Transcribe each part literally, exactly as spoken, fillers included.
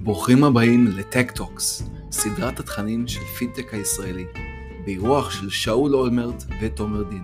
ברוכים הבאים לטק טוקס, סדרת התכנים של פינטק הישראלי, באירוח של שאול אולמרט ותומר דין.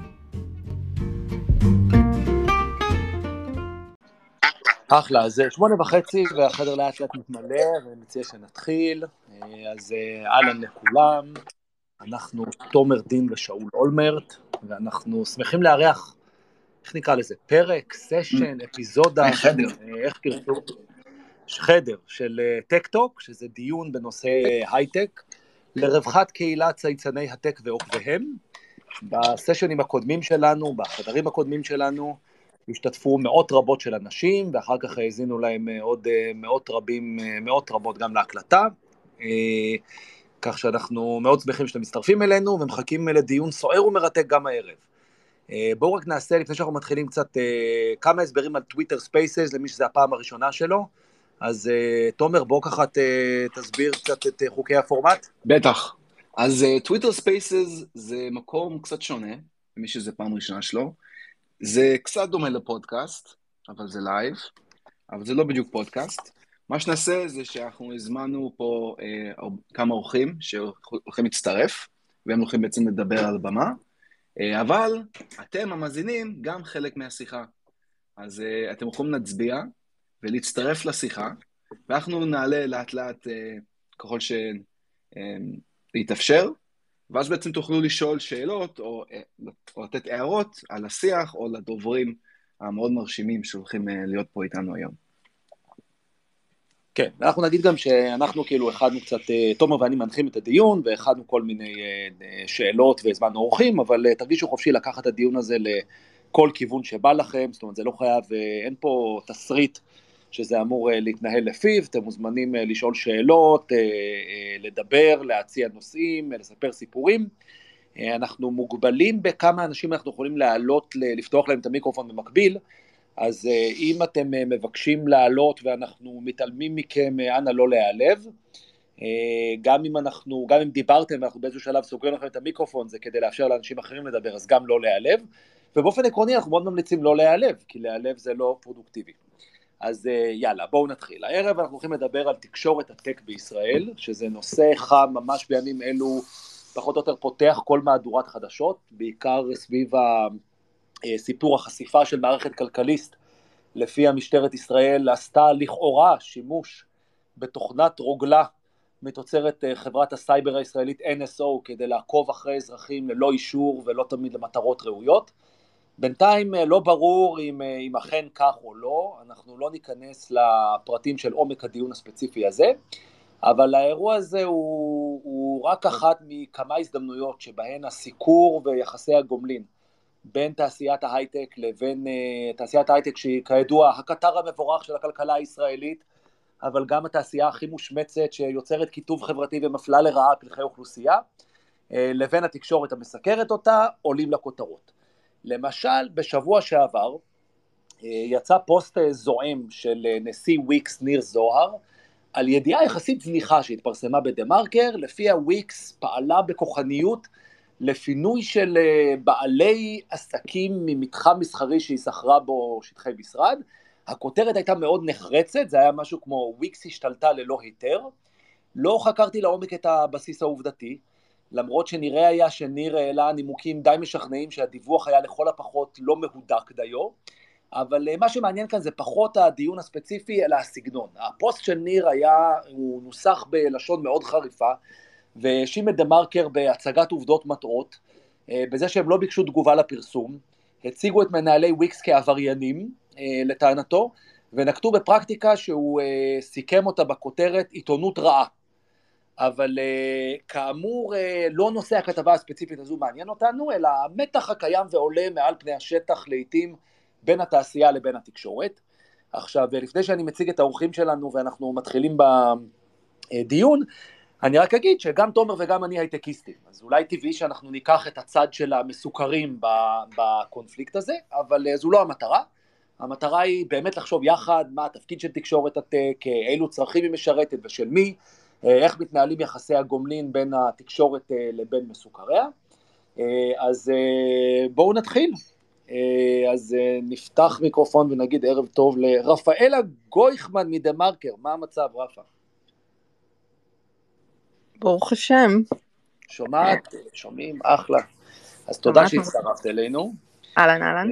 אחלה, אז שמונה וחצי והחדר לאט לאט מתמלא, ואני מציע שנתחיל. אז אהלן לכולם, אנחנו תומר דין ושאול אולמרט, ואנחנו שמחים לארח, איך נקרא לזה, פרק, סשן, אפיזודה, חדר. איך תרצו? חדר של טק טוק, שזה דיון בנושא הייטק, לרווחת קהילת צייצני הטק ועוקביהם. בסשנים הקודמים שלנו, בחדרים הקודמים שלנו, השתתפו מאות רבות של אנשים, ואחר כך האזינו להם עוד מאות רבים, מאות רבות גם להקלטה, כך שאנחנו מאוד שמחים שאתם מצטרפים אלינו, ומחכים לדיון סוער ומרתק גם הערב. בואו רק נעשה, לפני שאנחנו מתחילים קצת, כמה הסברים על טוויטר ספייסס, למי שזה הפעם הראשונה שלו. אז תומר, בוא ככה תסביר קצת את חוקי הפורמט. בטח. אז טוויטר ספייסס זה מקום קצת שונה, למי שזה פעם ראשונה שלו. זה קצת דומה לפודקאסט, אבל זה לייב, אבל זה לא בדיוק פודקאסט. מה שנעשה זה שאנחנו הזמנו פה אה, כמה אורחים שהולכים להצטרף, והם הולכים בעצם לדבר על במה, אה, אבל אתם המאזינים גם חלק מהשיחה. אז אה, אתם יכולים להצביע ולהצטרף לשיחה, ואנחנו נעלה לאט לאט אה, ככל שיתאפשר, ואז בעצם תוכלו לשאול שאלות או, או לתת הערות על השיח או לדוברים המאוד מרשימים שהולכים להיות פה איתנו היום. כן, אנחנו נגיד גם שאנחנו כאילו הכנו קצת, תומר ואני מנחים את הדיון, והכנו כל מיני שאלות והזמנו אורחים, אבל תרגישו חופשי לקחת את הדיון הזה לכל כיוון שבא לכם, זאת אומרת זה לא חייב, אין פה תסריט שזה אמור להתנהל לפיו, אתם מוזמנים לשאול שאלות, לדבר, להציע נושאים, לספר סיפורים. אנחנו מוגבלים בכמה אנשים אנחנו יכולים לעלות, לפתוח להם את המיקרופון במקביל, אז אם אתם מבקשים לעלות ואנחנו מתעלמים מכם, אנא לא להיעלב. גם אם אנחנו, גם אם דיברתם ואנחנו באיזשהו שלב סוגרים לכם את המיקרופון, זה כדי לאפשר לאנשים אחרים לדבר, אז גם לא להיעלב. ובאופן עקרוני אנחנו מאוד ממליצים לא להיעלב, כי להיעלב זה לא פרודוקטיבי. אז יאללה, בואו נתחיל. הערב אנחנו הולכים לדבר על תקשורת הטק בישראל, שזה נושא חם ממש בימים אלו, פחות או יותר פותח כל מהדורת חדשות, בעיקר סביב הסיפור החשיפה של מערכת כלכליסט, לפי המשטרת ישראל עשתה לכאורה שימוש בתוכנת רוגלה, מתוצרת חברת הסייבר הישראלית אן אס או, כדי לעקוב אחרי אזרחים ללא אישור ולא תמיד למטרות ראויות. בינתיים לא ברור אם, אם אכן כך או לא, אנחנו לא ניכנס לפרטים של עומק הדיון הספציפי הזה, אבל האירוע הזה הוא, הוא רק אחת מכמה הזדמנויות שבהן הסיקור ויחסי הגומלין בין תעשיית ההייטק לבין uh, תעשיית ההייטק שהיא כידוע הקטר המבורך של הכלכלה הישראלית, אבל גם התעשייה הכי מושמצת שיוצרת כיתוב חברתי ומפלה לרעה פלחי אוכלוסייה, uh, לבין התקשורת המסקרת אותה, עולים לכותרות. למשל, בשבוע שעבר יצא פוסט זועם של נשיא וויקס ניר זוהר, על ידיעה יחסית זניחה שהתפרסמה בדה-מרקר, לפיה וויקס פעלה בכוחניות לפינוי של בעלי עסקים ממתחם מסחרי שהיא שכרה בו שטחי משרד. הכותרת הייתה מאוד נחרצת, זה היה משהו כמו וויקס השתלטה ללא היתר. לא חקרתי לעומק את הבסיס העובדתי, למרות שנראה היה שניר העלה נימוקים די משכנעים שהדיווח היה לכל הפחות לא מהודק דיו, אבל מה שמעניין כאן זה פחות הדיון הספציפי אלא הסגנון. הפוסט של ניר היה, הוא נוסח בלשון מאוד חריפה, והאשים את דה-מרקר בהצגת עובדות מטעות, בזה שהם לא ביקשו תגובה לפרסום, הציגו את מנהלי וויקס כעבריינים לטענתו, ונקטו בפרקטיקה שהוא סיכם אותה בכותרת עיתונות רעה. אבל כאמור לא נושא הכתבה הספציפית הזו מעניין אותנו, אלא המתח הקיים ועולה מעל פני השטח לעתים בין התעשייה לבין התקשורת. עכשיו, לפני שאני מציג את האורחים שלנו ואנחנו מתחילים בדיון, אני רק אגיד שגם תומר וגם אני הייטקיסטים, אז אולי טבעי שאנחנו ניקח את הצד של המסוכרים בקונפליקט הזה, אבל זו לא המטרה. המטרה היא באמת לחשוב יחד מה התפקיד של תקשורת הטק, אילו צרכים היא משרתת ושל מי, איך מתנהלים יחסי הגומלין בין התקשורת לבין מסוכריה. אז בואו נתחיל. אז נפתח מיקרופון ונגיד ערב טוב לרפאלה גויכמן מדה-מרקר. מה המצב, רפה? ברוך השם. שומעת, שומעים, אחלה. אז תודה שהצטרפת אלינו. אהלן, אהלן.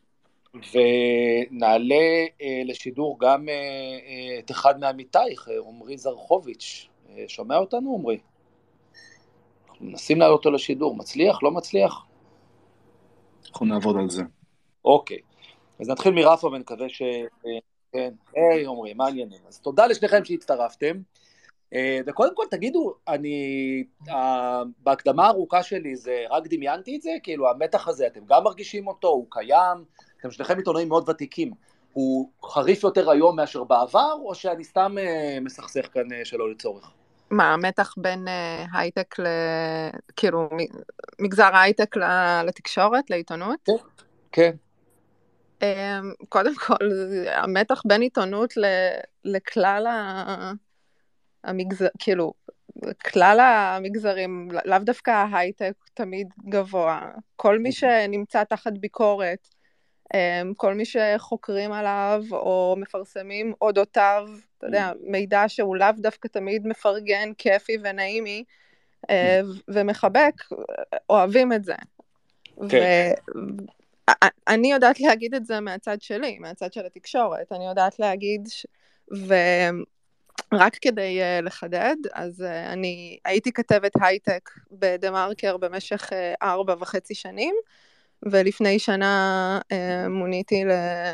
ונעלה אה, לשידור גם אה, אה, את אחד מעמיתייך, עומרי זרחוביץ'. אה, שומע אותנו, עומרי? אנחנו מנסים לעלות אותו לשידור. מצליח? לא מצליח? אנחנו נעבוד על זה. אוקיי. אז נתחיל מרפה ונקווה ש... כן, היי עומרי, מה העניינים? אז תודה לשניכם שהצטרפתם. וקודם כל תגידו, אני, בהקדמה הארוכה שלי זה רק דמיינתי את זה, כאילו המתח הזה, אתם גם מרגישים אותו, הוא קיים, אתם שניכם עיתונאים מאוד ותיקים, הוא חריף יותר היום מאשר בעבר, או שאני סתם מסכסך כאן שלא לצורך? מה, המתח בין הייטק, כאילו מגזר הייטק לתקשורת, לעיתונות? כן. קודם כל, המתח בין עיתונות לכלל ה... המגזר, כאילו, כלל המגזרים, לאו דווקא ההייטק תמיד גבוה, כל מי שנמצא תחת ביקורת, כל מי שחוקרים עליו או מפרסמים אודותיו, אתה יודע, מידע שהוא לאו דווקא תמיד מפרגן, כיפי ונעימי, ומחבק, אוהבים את זה. ואני יודעת להגיד את זה מהצד שלי, מהצד של התקשורת, אני יודעת להגיד, ו... רק כדי uh, לחדד, אז uh, אני הייתי כתבת הייטק בדה-מרקר במשך uh, ארבע וחצי שנים, ולפני שנה uh, מוניתי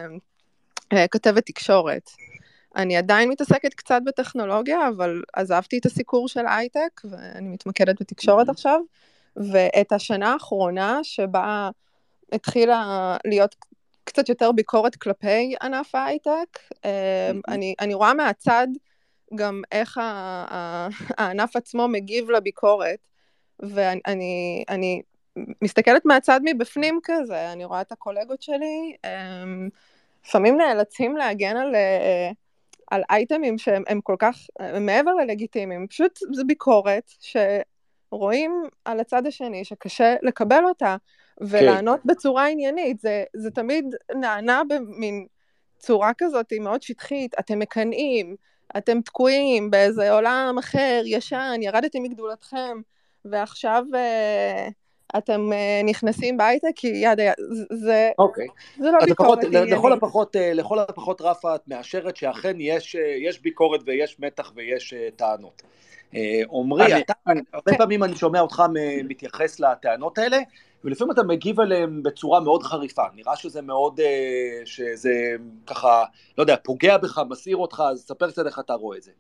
לכתבת תקשורת. אני עדיין מתעסקת קצת בטכנולוגיה, אבל עזבתי את הסיקור של הייטק, ואני מתמקדת בתקשורת mm-hmm. עכשיו, ואת השנה האחרונה שבה התחילה להיות קצת יותר ביקורת כלפי ענף הייטק, mm-hmm. אני, אני רואה מהצד, גם איך הענף עצמו מגיב לביקורת, ואני אני מסתכלת מהצד מבפנים כזה, אני רואה את הקולגות שלי, הם לפעמים נאלצים להגן על, על אייטמים שהם הם כל כך, הם מעבר ללגיטימיים, פשוט זה ביקורת שרואים על הצד השני שקשה לקבל אותה, ולענות בצורה עניינית, זה, זה תמיד נענה במין צורה כזאת, היא מאוד שטחית, אתם מקנאים, אתם תקועים באיזה עולם אחר, ישן, ירדתם מגדולתכם, ועכשיו uh, אתם uh, נכנסים בהייטק, כי יד, זה, okay. זה לא ביקורת עניינית. לכל הפחות, לכל הפחות רפה, את מאשרת שאכן יש, יש ביקורת ויש מתח ויש uh, טענות. עומרי, uh, אתה, אני, הרבה פעמים אני שומע אותך מתייחס לטענות האלה, ולפעמים אתה מגיב עליהם בצורה מאוד חריפה, נראה שזה מאוד, שזה ככה, לא יודע, פוגע בך, מסעיר אותך, אז ספר קצת איך אתה רואה את זה.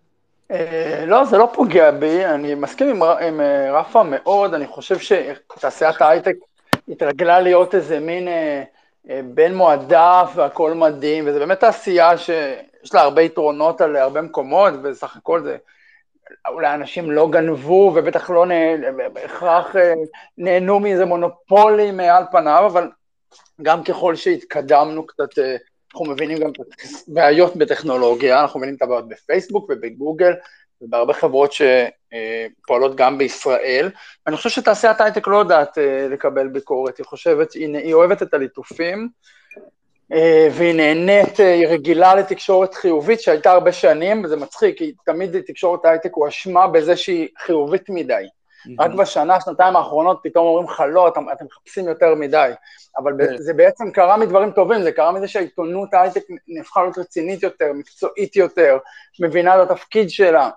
לא, זה לא פוגע בי, אני מסכים עם, עם רפה מאוד, אני חושב שתעשיית ההייטק התרגלה להיות איזה מין בין מועדף והכל מדהים, וזה באמת תעשייה שיש לה הרבה יתרונות על הרבה מקומות, בסך הכל זה... אולי אנשים לא גנבו, ובטח לא בהכרח נהנו מאיזה מונופולי מעל פניו, אבל גם ככל שהתקדמנו קצת, אנחנו מבינים גם בעיות בטכנולוגיה, אנחנו מבינים את הבעיות בפייסבוק ובגוגל, ובהרבה חברות שפועלות גם בישראל, ואני חושב שתעשיית הייטק לא יודעת לקבל ביקורת, היא חושבת, היא אוהבת את הליטופים, והיא נהנית, היא רגילה לתקשורת חיובית שהייתה הרבה שנים, וזה מצחיק, כי תמיד תקשורת הייטק הוא אשמה בזה שהיא חיובית מדי. רק בשנה, שנתיים האחרונות פתאום אומרים לך לא, אתם, אתם מחפשים יותר מדי, אבל זה בעצם קרה מדברים טובים, זה קרה מזה שהעיתונות הייטק נהפכה להיות רצינית יותר, מקצועית יותר, מבינה את התפקיד שלה.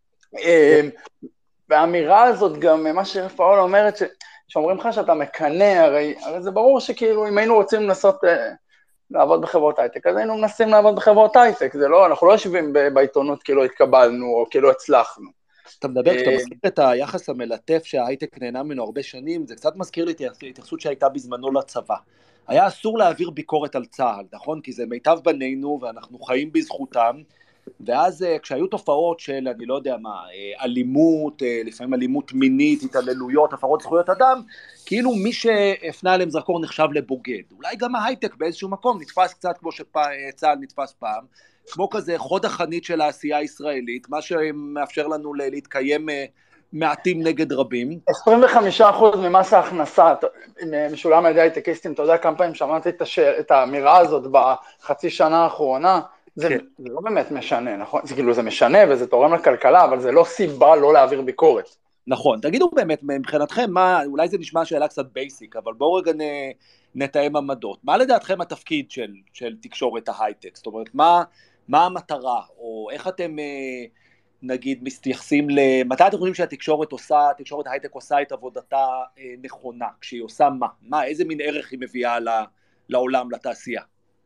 והאמירה הזאת גם, מה שרפאול אומרת, שאומרים לך שאתה מקנה, הרי, הרי זה ברור שכאילו אם היינו רוצים לנסות... לעבוד בחברות הייטק, אז היינו מנסים לעבוד בחברות הייטק, זה לא, אנחנו לא יושבים בעיתונות כאילו התקבלנו או כאילו הצלחנו. אתה מדבר, כשאתה מזכיר את היחס המלטף שההייטק נהנה ממנו הרבה שנים, זה קצת מזכיר לי התייחסות שהייתה בזמנו לצבא. היה אסור להעביר ביקורת על צה"ל, נכון? כי זה מיטב בנינו ואנחנו חיים בזכותם, ואז כשהיו תופעות של, אני לא יודע מה, אלימות, לפעמים אלימות מינית, התעללויות, הפרות זכויות אדם, כאילו מי שהפנה עליהם זרקור נחשב לבוגד. אולי גם ההייטק באיזשהו מקום נתפס קצת כמו שצה"ל נתפס פעם, כמו כזה חוד החנית של העשייה הישראלית, מה שמאפשר לנו להתקיים מעטים נגד רבים. עשרים וחמישה אחוז ממס ההכנסה, משולם על ידי הייטקיסטים, אתה יודע כמה פעמים שמעתי את האמירה הזאת בחצי שנה האחרונה, זה, כן. זה לא באמת משנה, נכון? זה כאילו זה משנה וזה תורם לכלכלה, אבל זה לא סיבה לא להעביר ביקורת. נכון, תגידו באמת, מבחינתכם, מה, אולי זה נשמע שאלה קצת בייסיק, אבל בואו רגע נ, נתאם עמדות. מה לדעתכם התפקיד של, של תקשורת ההייטק? זאת אומרת, מה, מה המטרה, או איך אתם, נגיד, מתייחסים ל... מתי אתם חושבים שהתקשורת עושה, תקשורת ההייטק עושה את עבודתה נכונה? כשהיא עושה מה? מה, איזה מין ערך היא מביאה לעולם, לתעשייה?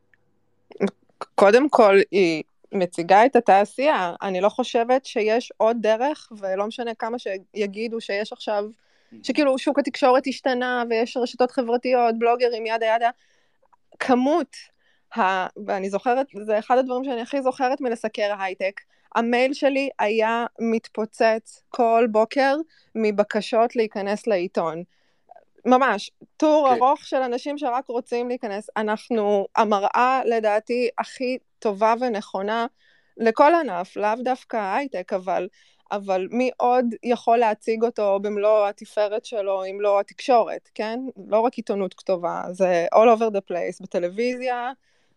קודם כל, היא מציגה את התעשייה. אני לא חושבת שיש עוד דרך, ולא משנה כמה שיגידו שיש עכשיו, שכאילו שוק התקשורת השתנה, ויש רשתות חברתיות, בלוגרים, ידה ידה. כמות, ה... ואני זוכרת, זה אחד הדברים שאני הכי זוכרת מלסקר ההייטק, המייל שלי היה מתפוצץ כל בוקר מבקשות להיכנס לעיתון. ממש, טור okay. ארוך של אנשים שרק רוצים להיכנס. אנחנו, המראה לדעתי הכי טובה ונכונה לכל ענף, לאו דווקא הייטק, אבל, אבל מי עוד יכול להציג אותו במלוא התפארת שלו, אם לא התקשורת, כן? לא רק עיתונות כתובה, זה all over the place, בטלוויזיה,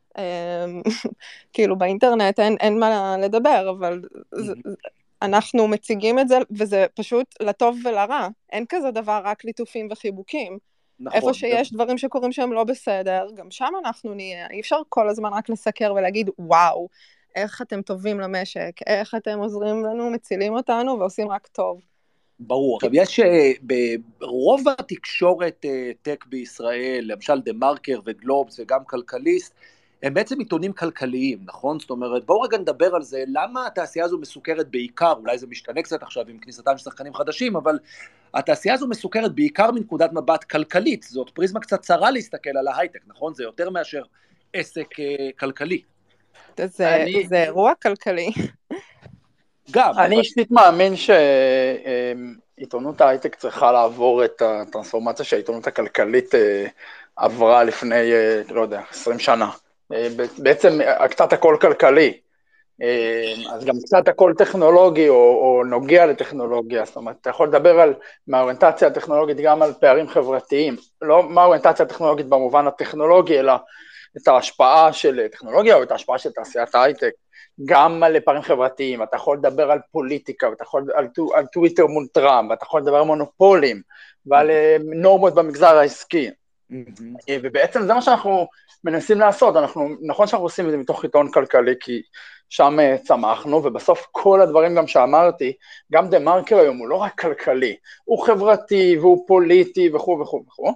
כאילו באינטרנט אין, אין מה לדבר, אבל זה, אנחנו מציגים את זה, וזה פשוט לטוב ולרע, אין כזה דבר רק ליטופים וחיבוקים, נכון, איפה שיש זה... דברים שקורים שהם לא בסדר, גם שם אנחנו נהיה, אי אפשר כל הזמן רק לסקר ולהגיד, וואו, איך אתם טובים למשק, איך אתם עוזרים לנו, מצילים אותנו ועושים רק טוב. ברור, עכשיו יש ברוב התקשורת טק בישראל, למשל דה מרקר וגלובס וגם כלכליסט, הם בעצם עיתונים כלכליים, נכון? זאת אומרת, בואו רגע נדבר על זה, למה התעשייה הזו מסוכרת בעיקר, אולי זה משתנה קצת עכשיו עם כניסתם של שחקנים חדשים, אבל התעשייה הזו מסוכרת בעיקר מנקודת מבט כלכלית, זאת פריזמה קצת צרה להסתכל על ההייטק, נכון? זה יותר מאשר עסק כלכלי. זה, אני... זה אירוע כלכלי. גם. אני אישית אבל... מאמין שעיתונות ההייטק צריכה לעבור את הטרנספורמציה שהעיתונות הכלכלית עברה לפני, לא יודע, עשרים שנה. בעצם קצת הכל כלכלי, אז גם קצת הכל טכנולוגי או, או נוגע לטכנולוגיה, זאת אומרת, אתה יכול לדבר על מהאוריינטציה הטכנולוגית גם על פערים חברתיים, לא מהאוריינטציה הטכנולוגית במובן הטכנולוגי, אלא את ההשפעה של טכנולוגיה או את ההשפעה של תעשיית ההייטק, גם על פערים חברתיים, אתה יכול לדבר על פוליטיקה, ואתה יכול על, על טוויטר מול טראמפ, ואתה יכול לדבר על מונופולים, ועל נורמות במגזר העסקי, ובעצם זה מה שאנחנו מנסים לעשות, אנחנו, נכון שאנחנו עושים את זה מתוך עיתון כלכלי, כי שם צמחנו, ובסוף כל הדברים גם שאמרתי, גם דה מרקר היום הוא לא רק כלכלי, הוא חברתי והוא פוליטי וכו' וכו' וכו',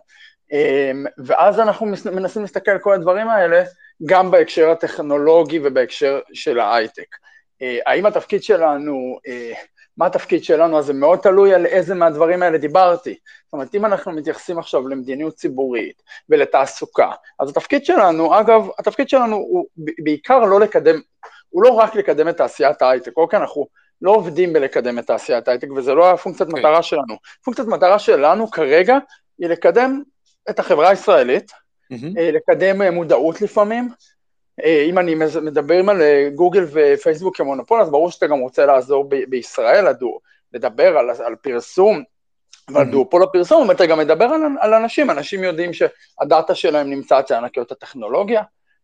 ואז אנחנו מנסים להסתכל על כל הדברים האלה, גם בהקשר הטכנולוגי ובהקשר של ההייטק. האם התפקיד שלנו, מה התפקיד שלנו, אז זה מאוד תלוי על איזה מהדברים האלה דיברתי. זאת אומרת, אם אנחנו מתייחסים עכשיו למדיניות ציבורית ולתעסוקה, אז התפקיד שלנו, אגב, התפקיד שלנו הוא בעיקר לא לקדם, הוא לא רק לקדם את תעשיית ההייטק, אוקיי, אנחנו לא עובדים בלקדם את תעשיית ההייטק, וזה לא הפונקציית okay. מטרה שלנו. פונקציית מטרה שלנו כרגע היא לקדם את החברה הישראלית, mm-hmm. לקדם מודעות לפעמים, אם אני מדבר על גוגל ופייסבוק כמונופול, אז ברור שאתה גם רוצה לעזור ב- בישראל, לדבר על, על פרסום, אבל mm-hmm. דואופול הפרסום, אבל אתה גם מדבר על, על אנשים, אנשים יודעים שהדאטה שלהם נמצא אצל ענקיות הטכנולוגיה,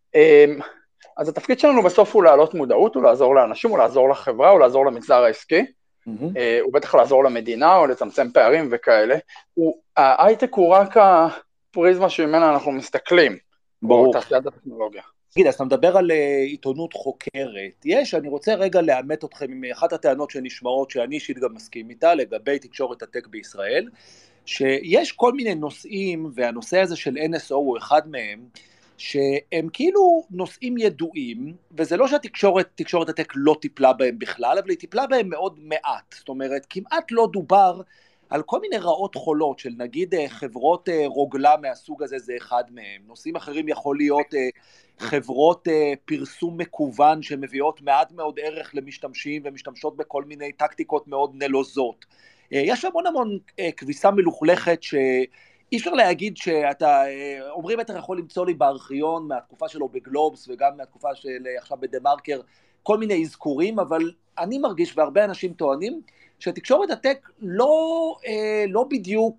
אז התפקיד שלנו בסוף הוא לעלות מודעות, הוא לעזור לאנשים, הוא לעזור לחברה, הוא לעזור למגזר העסקי, mm-hmm. הוא בטח לעזור למדינה, או לצמצם פערים וכאלה, ההייטק הוא רק הפריזמה שממנה אנחנו מסתכלים, ברור. תעשיית הטכנולוגיה. תגיד, אז אתה מדבר על עיתונות חוקרת, יש, אני רוצה רגע לאמת אתכם עם אחת הטענות שנשמעות, שאני אישית גם מסכים איתה, לגבי תקשורת הטק בישראל, שיש כל מיני נושאים, והנושא הזה של אן אס או הוא אחד מהם, שהם כאילו נושאים ידועים, וזה לא שהתקשורת, תקשורת הטק לא טיפלה בהם בכלל, אבל היא טיפלה בהם מאוד מעט, זאת אומרת, כמעט לא דובר על כל מיני רעות חולות, של נגיד חברות רוגלה מהסוג הזה, זה אחד מהם, נושאים אחרים יכול להיות חברות פרסום מקוון, שמביאות מעט מאוד ערך למשתמשים, ומשתמשות בכל מיני טקטיקות מאוד נלוזות. יש המון המון כביסה מלוכלכת, שאי אפשר להגיד שאתה, אומרים אתה יכול למצוא לי בארכיון, מהתקופה שלו בגלובס, וגם מהתקופה של עכשיו בדה מרקר, כל מיני אזכורים, אבל אני מרגיש, והרבה אנשים טוענים, שתקשורת הטק לא, לא בדיוק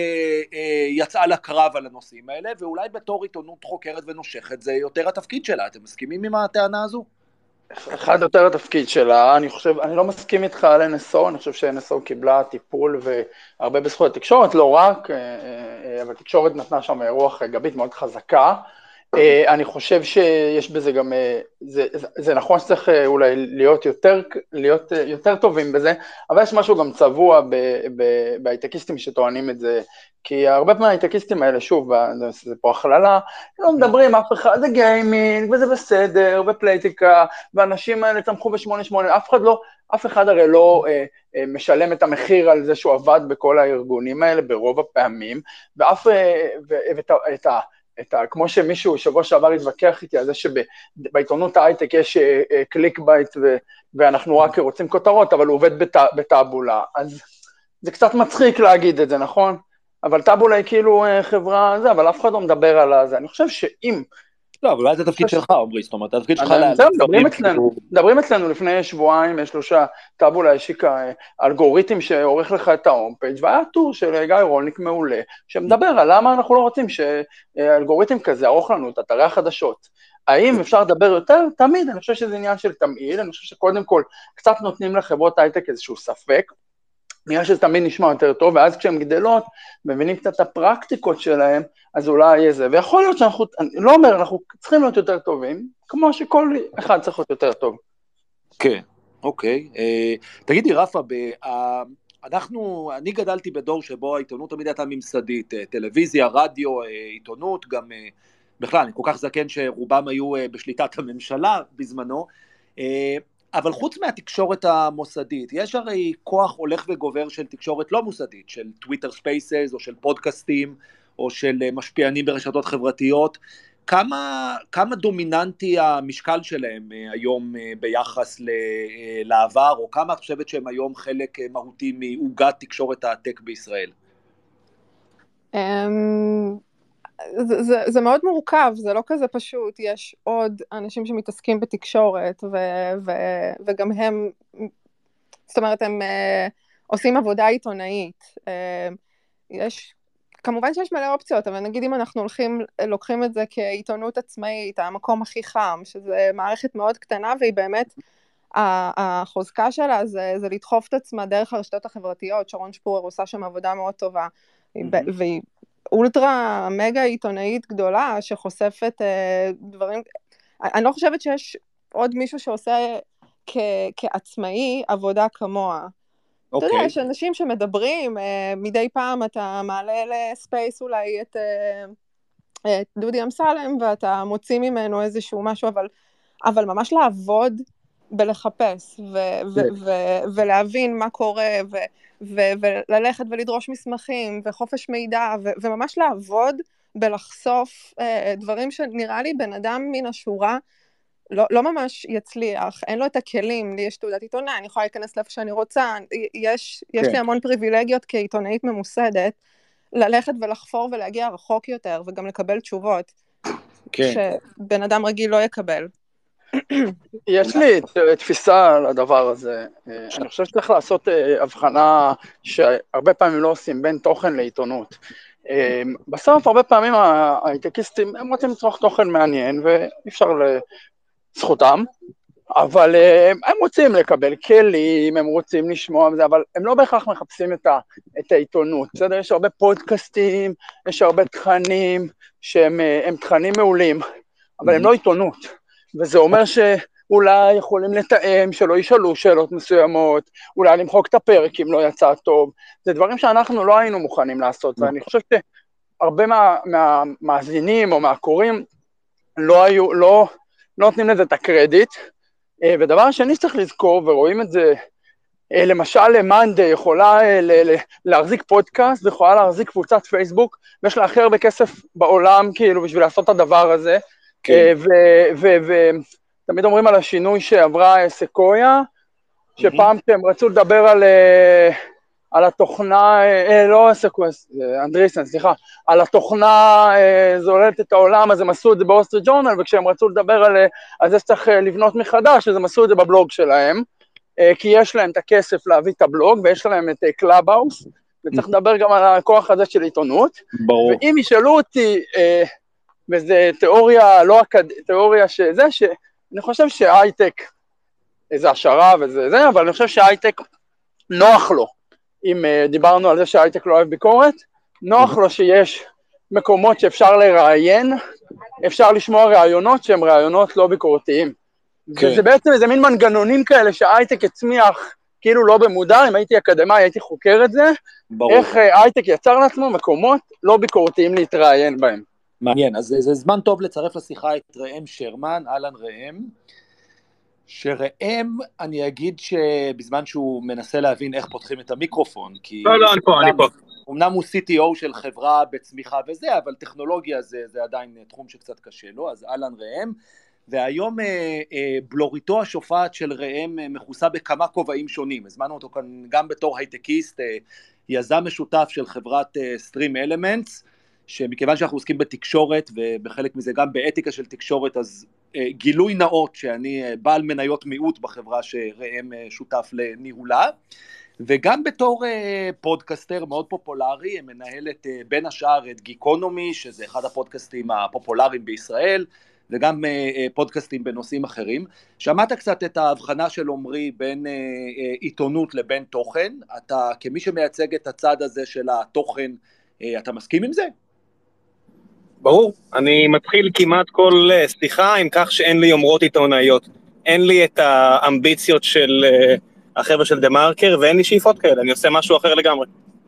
יצאה לקרב על הנושאים האלה, ואולי בתור עיתונות חוקרת ונושכת, זה יותר התפקיד שלה. אתם מסכימים עם הטענה הזו? אחד יותר התפקיד שלה, אני חושב, אני לא מסכים איתך על אן אס או, אני חושב ש-אן אס או קיבלה טיפול והרבה בזכות התקשורת, לא רק, אבל התקשורת נתנה שם רוח גבית מאוד חזקה, אני חושב שיש בזה גם, זה, זה נכון שצריך אולי להיות יותר, להיות יותר טובים בזה, אבל יש משהו גם צבוע בהייטקיסטים שטוענים את זה, כי הרבה פעמים ההייטקיסטים האלה, שוב, זה פה הכללה, לא מדברים אף אחד, זה גיימינג, וזה בסדר, ופלייטיקה, ואנשים האלה צמחו ב-שמונה שמונה, אף אחד לא, אף אחד הרי לא אה, אה, משלם את המחיר על זה שהוא עבד בכל הארגונים האלה ברוב הפעמים, ואף, אה, ואת ה... את ה את ה, כמו שמישהו שבוע שעבר התווכח איתי על זה שבעיתונות ההייטק יש קליק בייט ואנחנו רק רוצים כותרות, אבל הוא עובד בטא, בטאבולה, אז זה קצת מצחיק להגיד את זה, נכון? אבל טאבולה היא כאילו חברה זה, אבל אף אחד לא מדבר על זה, אני חושב שאם... לא, אבל אולי זה התפקיד שלך, עומרי, זאת אומרת, התפקיד שלך... מדברים אצלנו, מדברים אצלנו לפני שבועיים, שלושה, טאבולה השיקה אלגוריתם שעורך לך את ההום פייג' והיה טור של גיא רולניק מעולה, שמדבר על למה אנחנו לא רוצים שאלגוריתם כזה ערוך לנו את אתרי החדשות. האם אפשר לדבר יותר? תמיד, אני חושב שזה עניין של תמיד, אני חושב שקודם כל קצת נותנים לחברות הייטק איזשהו ספק, נראה שזה תמיד נשמע יותר טוב, ואז כשהן גדלות, מבינים קצת את הפרקטיקות שלהם, אז אולי יהיה זה, ויכול להיות שאנחנו, אני לא אומר, אנחנו צריכים להיות יותר טובים, כמו שכל אחד צריך להיות יותר טוב. כן, אוקיי. תגידי, רפה, אנחנו, אני גדלתי בדור שבו העיתונות תמיד הייתה ממסדית, טלוויזיה, רדיו, עיתונות, גם בכלל, אני כל כך זקן שרובם היו בשליטת הממשלה בזמנו, אבל חוץ מהתקשורת המוסדית, יש הרי כוח הולך וגובר של תקשורת לא מוסדית, של טוויטר ספייסס, או של פודקאסטים, או של משפיענים ברשתות חברתיות, כמה, כמה דומיננטי המשקל שלהם היום ביחס לעבר, או כמה את חושבת שהם היום חלק מהותי מעוגת תקשורת הטק בישראל? זה, זה, זה מאוד מורכב, זה לא כזה פשוט, יש עוד אנשים שמתעסקים בתקשורת, ו, ו, וגם הם, זאת אומרת, הם uh, עושים עבודה עיתונאית. Uh, יש, כמובן שיש מלא אופציות, אבל נגיד אם אנחנו הולכים, לוקחים את זה כעיתונות עצמאית, המקום הכי חם, שזה מערכת מאוד קטנה, והיא באמת, החוזקה שלה זה, זה לדחוף את עצמה דרך הרשתות החברתיות, שרון שפורר עושה שם עבודה מאוד טובה, mm-hmm. והיא אולטרה מגה עיתונאית גדולה שחושפת אה, דברים, אני לא חושבת שיש עוד מישהו שעושה כ- כעצמאי עבודה כמוה. Okay. אתה יודע, יש אנשים שמדברים, אה, מדי פעם אתה מעלה לספייס אולי את, אה, את דודי אמסלם ואתה מוציא ממנו איזשהו משהו, אבל, אבל ממש לעבוד בלחפש ו- ו- ו- ו- ולהבין מה קורה ו- ו- וללכת ולדרוש מסמכים וחופש מידע ו- וממש לעבוד בלחשוף אה, דברים שנראה לי בן אדם מן השורה לא, לא ממש יצליח, אין לו את הכלים, לי יש תעודת עיתונאי, אני יכולה להיכנס לאיפה שאני רוצה, יש, יש לי המון פריבילגיות כעיתונאית ממוסדת, ללכת ולחפור ולהגיע רחוק יותר וגם לקבל תשובות שבן אדם רגיל לא יקבל. יש לי תפיסה לדבר הזה, אני חושב שצריך לעשות הבחנה שהרבה פעמים לא עושים בין תוכן לעיתונות. בסוף הרבה פעמים ההייטקיסטים הם רוצים לצרוך תוכן מעניין ואי אפשר לזכותם, אבל הם רוצים לקבל כלים, הם רוצים לשמוע מזה, אבל הם לא בהכרח מחפשים את, ה, את העיתונות. בסדר? יש הרבה פודקאסטים, יש הרבה תכנים שהם הם תכנים מעולים, אבל הם לא עיתונות. וזה אומר שאולי יכולים לתאם, שלא ישאלו שאלות מסוימות, אולי למחוק את הפרק אם לא יצא טוב. זה דברים שאנחנו לא היינו מוכנים לעשות, ואני חושב שהרבה מה, מהמאזינים או מהקוראים לא היו, לא, לא נותנים לזה את הקרדיט. ודבר שני שצריך לזכור, ורואים את זה, למשל מאנדי יכולה להחזיק פודקאסט, ויכולה להחזיק קבוצת פייסבוק, ויש לה הכי הרבה כסף בעולם כאילו בשביל לעשות את הדבר הזה, ותמיד אומרים על השינוי שעברה סקויה, שפעם שהם רצו לדבר על על התוכנה, לא סקויה, אנדריסן, סליחה, על התוכנה זוללת את העולם, אז הם עשו את זה בוול סטריט ג'ורנל, וכשהם רצו לדבר על זה שצריך לבנות מחדש, אז הם עשו את זה בבלוג שלהם, כי יש להם את הכסף להביא את הבלוג, ויש להם את קלאבהאוס, וצריך לדבר גם על הכוח הזה של עיתונות, ואם ישאלו אותי, וזה תיאוריה, לא תיאוריה שזה, שאני חושב שההייטק איזה השערה וזה זה, אבל אני חושב שההייטק נוח לו, אם דיברנו על זה שההייטק לא אוהב ביקורת, נוח לו שיש מקומות שאפשר לראיין, אפשר לשמוע רעיונות שהם רעיונות לא ביקורתיים. כן. וזה בעצם איזה מין מנגנונים כאלה שההייטק הצמיח, כאילו לא במודע, אם הייתי אקדמי הייתי חוקר את זה, ברור. איך ההייטק יצר לעצמו מקומות לא ביקורתיים להתראיין בהם. מעניין, אז זה זמן טוב לצרף לשיחה את ראם שרמן, אהלן ראם, שראם, אני אגיד שבזמן שהוא מנסה להבין איך פותחים את המיקרופון, כי... לא, לא, אני פה, אני פה. אמנם הוא סי טי או של חברה בצמיחה וזה, אבל טכנולוגיה זה, זה עדיין תחום שקצת קשה לו, אז אהלן ראם, והיום אה, אה, בלוריתו השופעת של ראם אה, מכוסה בכמה כובעים שונים, הזמנו אותו כאן גם בתור הייטקיסט, אה, יזם משותף של חברת אה, Stream Elements, שמכיוון שאנחנו עוסקים בתקשורת, ובחלק מזה גם באתיקה של תקשורת, אז אה, גילוי נאות שאני אה, בעל מניות מיעוט בחברה שראם אה, שותף לניהולה, וגם בתור אה, פודקסטר מאוד פופולרי, מנהלת אה, בין השאר את גיקונומי, שזה אחד הפודקאסטים הפופולריים בישראל, וגם אה, פודקאסטים בנושאים אחרים. שמעת קצת את ההבחנה של עומרי בין אה, אה, עיתונות לבין תוכן, אתה כמי שמייצג את הצד הזה של התוכן, אה, אתה מסכים עם זה? ברור, אני מתחיל כמעט כל שיחה עם כך שאין לי יומרות עיתונאיות, אין לי את האמביציות של אה, החבר'ה של דה מרקר, ואין לי שאיפות כאלה, אני עושה משהו אחר לגמרי.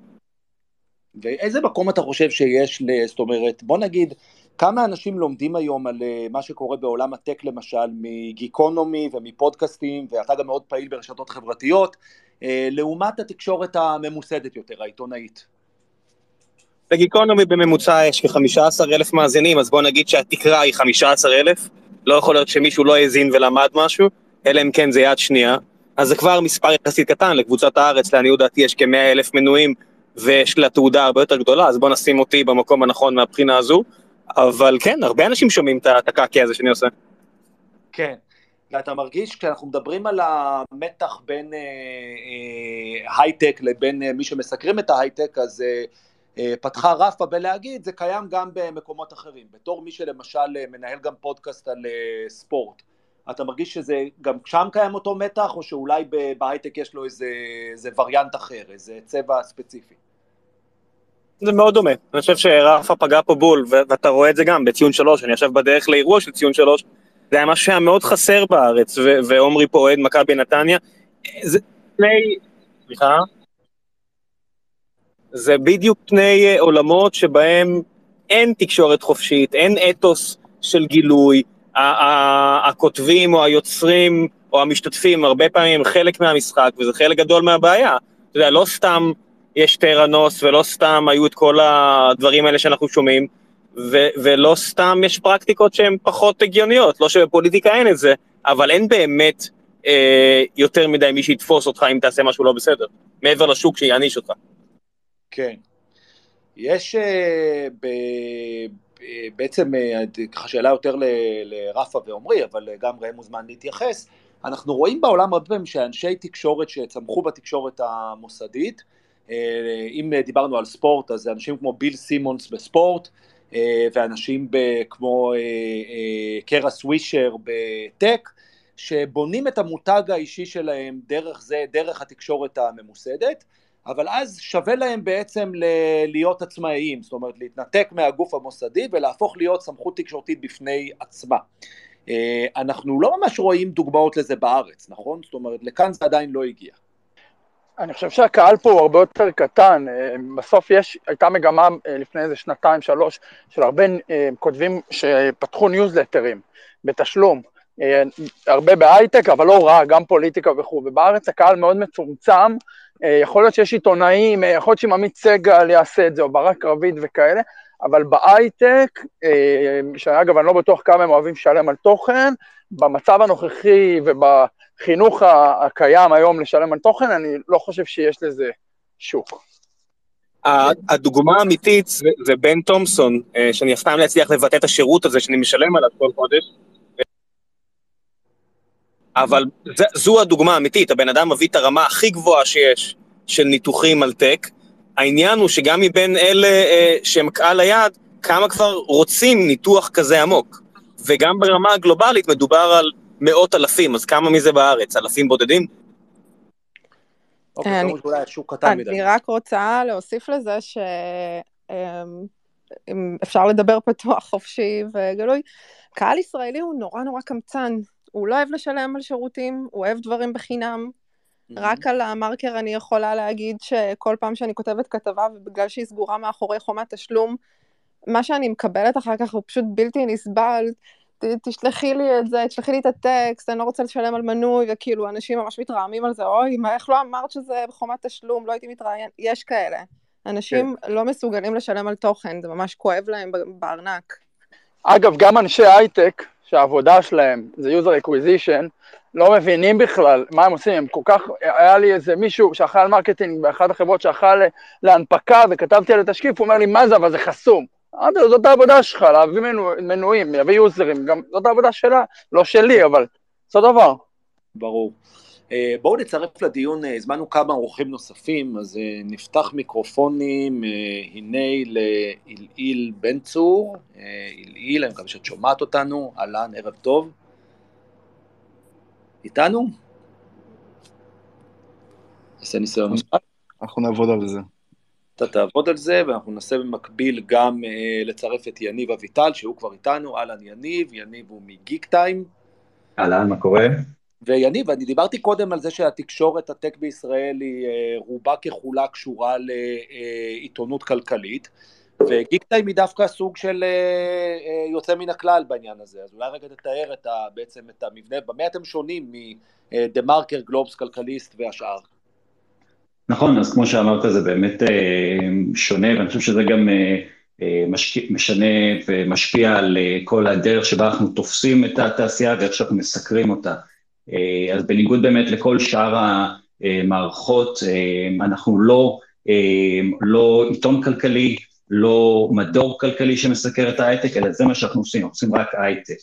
ואיזה מקום אתה חושב שיש, זאת אומרת, בוא נגיד, כמה אנשים לומדים היום על מה שקורה בעולם הטק למשל, מגיקונומי ומפודקאסטים, ואתה גם מאוד פעיל ברשתות חברתיות, לעומת התקשורת הממוסדת יותר, העיתונאית? בגיקונומי בממוצע יש כ-חמישה עשר אלף מאזינים, אז בוא נגיד שהתקרה היא חמישה עשר אלף, לא יכול להיות שמישהו לא האזין ולמד משהו, אלא אם כן זה יד שנייה, אז זה כבר מספר יחסית קטן, לקבוצת הארץ, לעניות דעתי יש כ-מאה אלף מנויים, ויש לה תעודה הרבה יותר גדולה, אז בוא נשים אותי במקום הנכון מהבחינה הזו, אבל כן, הרבה אנשים שומעים את הקעקע הזה שאני עושה. כן, ואתה מרגיש, כשאנחנו מדברים על המתח בין אה, אה, הייטק לבין אה, מי שמסקרים את ההייטק, אז אה, אה, פתחה רפה בלהגיד, זה קיים גם במקומות אחרים, בתור מי שלמשל אה, מנהל גם פודקאסט על אה, ספורט, אתה מרגיש שזה גם שם קיים אותו מתח, או שאולי בהייטק יש לו איזה, איזה וריאנט אחר, איזה צבע ספציפי? זה מאוד דומה, אני חושב שרפה פגע פה בול, ואתה רואה את זה גם בציון שלוש, אני עכשיו בדרך לאירוע של ציון שלוש, זה היה משהו שהיה מאוד חסר בארץ, ועומרי פה אוהד מכבי נתניה, זה פני, סליחה, זה בדיוק פני עולמות שבהם אין תקשורת חופשית, אין אתוס של גילוי, הכותבים או היוצרים או המשתתפים הרבה פעמים חלק מהמשחק, וזה חלק גדול מהבעיה, אתה יודע, לא סתם יש טרנוס, ולא סתם היו את כל הדברים האלה שאנחנו שומעים, ו- ולא סתם יש פרקטיקות שהן פחות הגיוניות, לא שבפוליטיקה אין את זה, אבל אין באמת אה, יותר מדי מי שיתפוס אותך אם תעשה משהו לא בסדר, מעבר לשוק שיעניש אותך. כן. יש אה, ב... בעצם, ככה שאלה יותר ל- לרפה ועומרי, אבל גם ראם מוזמן להתייחס, אנחנו רואים בעולם הרבה פעמים שאנשי תקשורת שצמחו בתקשורת המוסדית, אם דיברנו על ספורט, אז אנשים כמו ביל סימונס בספורט, ואנשים כמו קרה סווישר בטק, שבונים את המותג האישי שלהם דרך זה, דרך התקשורת הממוסדת, אבל אז שווה להם בעצם להיות עצמאיים, זאת אומרת להתנתק מהגוף המוסדי ולהפוך להיות סמכות תקשורתית בפני עצמה. אנחנו לא ממש רואים דוגמאות לזה בארץ, נכון? זאת אומרת, לכאן זה עדיין לא הגיע. אני חושב שהקהל פה הוא הרבה יותר קטן, בסוף יש, הייתה מגמה לפני איזה שנתיים, שלוש, של הרבה כותבים שפתחו ניוזלטרים בתשלום, הרבה בהייטק, אבל לא רע, גם פוליטיקה וכו', ובארץ הקהל מאוד מצומצם, יכול להיות שיש עיתונאים, יכול להיות שמעמית סגל יעשה את זה, או ברק רביד וכאלה, אבל בהייטק, שאגב אני לא בטוח כמה הם אוהבים לשלם על תוכן, במצב הנוכחי ובחינוך הקיים היום לשלם על תוכן, אני לא חושב שיש לזה שוק. הדוגמה האמיתית זה בן תומסון, שאני אף פעם להצליח לבטא את השירות הזה שאני משלם עליו כל חודש, אבל זו הדוגמה האמיתית, הבן אדם מביא את הרמה הכי גבוהה שיש של ניתוחים על טק, העניין הוא שגם מבין אלה שהם קהל היעד, כמה כבר רוצים ניתוח כזה עמוק, וגם ברמה הגלובלית מדובר על מאות אלפים, אז כמה מזה בארץ? אלפים בודדים? אוקיי, כמו שאולי השוק קטן מדי. אני רק רוצה להוסיף לזה ש... אם אפשר לדבר פתוח, חופשי וגלוי, קהל ישראלי הוא נורא נורא קמצן, הוא לא אוהב לשלם על שירותים, הוא אוהב דברים בחינם, רק על המרקר אני יכולה להגיד שכל פעם שאני כותבת כתבה, ובגלל שהיא סגורה מאחורי חומת תשלום, מה שאני מקבלת אחר כך הוא פשוט בלתי נסבל, תשלחי לי את זה, תשלחי לי את הטקסט, אני לא רוצה לשלם על מנוי, וכאילו אנשים ממש מתרעמים על זה, אוי, מה, איך לא אמרת שזה בחומת תשלום, לא הייתי מתראיין, יש כאלה. אנשים לא מסוגלים לשלם על תוכן, זה ממש כואב להם בארנק. אגב, גם אנשי הייטק, שהעבודה שלהם זה user acquisition, לא מבינים בכלל מה הם עושים, הם כל כך, היה לי איזה מישהו שאחראי על מרקטינג באחת החברות שאחראי להנפקה, וכתבתי על התשקיף, הוא אומר לי, מה זה, אבל זה חסום. אמרתי לו, זאת העבודה שלך, להביא מנויים, להביא יוזרים, גם זאת העבודה שלה, לא שלי, אבל זאת דבר. ברור. בואו נצרף לדיון, הזמנו כמה אורחים נוספים, אז נפתח מיקרופונים, הנה לאילאיל בן צור, אילאיל, אני מקווה שאת שומעת אותנו, אהלן, ערב טוב. איתנו? עושה ניסיון. אנחנו נעבוד על זה. אתה תעבוד על זה, ואנחנו ננסה במקביל גם לצרף את יניב אביטל, שהוא כבר איתנו, אהלן יניב, יניב הוא מגיק טיים. אהלן, מה קורה? ויניב, אני דיברתי קודם על זה שהתקשורת הטק בישראל היא רובה ככולה קשורה לעיתונות כלכלית, וגיק טיים היא דווקא סוג של יוצא מן הכלל בעניין הזה, אז אולי רגע תתאר את ה, בעצם את המבנה, במה אתם שונים מדה מרקר, גלובס, כלכליסט והשאר? נכון, אז כמו שאמרת זה באמת שונה, ואני חושב שזה גם משנה ומשפיע על כל הדרך שבה אנחנו תופסים את התעשייה ואיך שאנחנו מסקרים אותה. אז בניגוד באמת לכל שאר המערכות, אנחנו לא, לא עיתון כלכלי, לא מדור כלכלי שמסקר את ההייטק, אלא זה מה שאנחנו עושים, אנחנו עושים רק הייטק.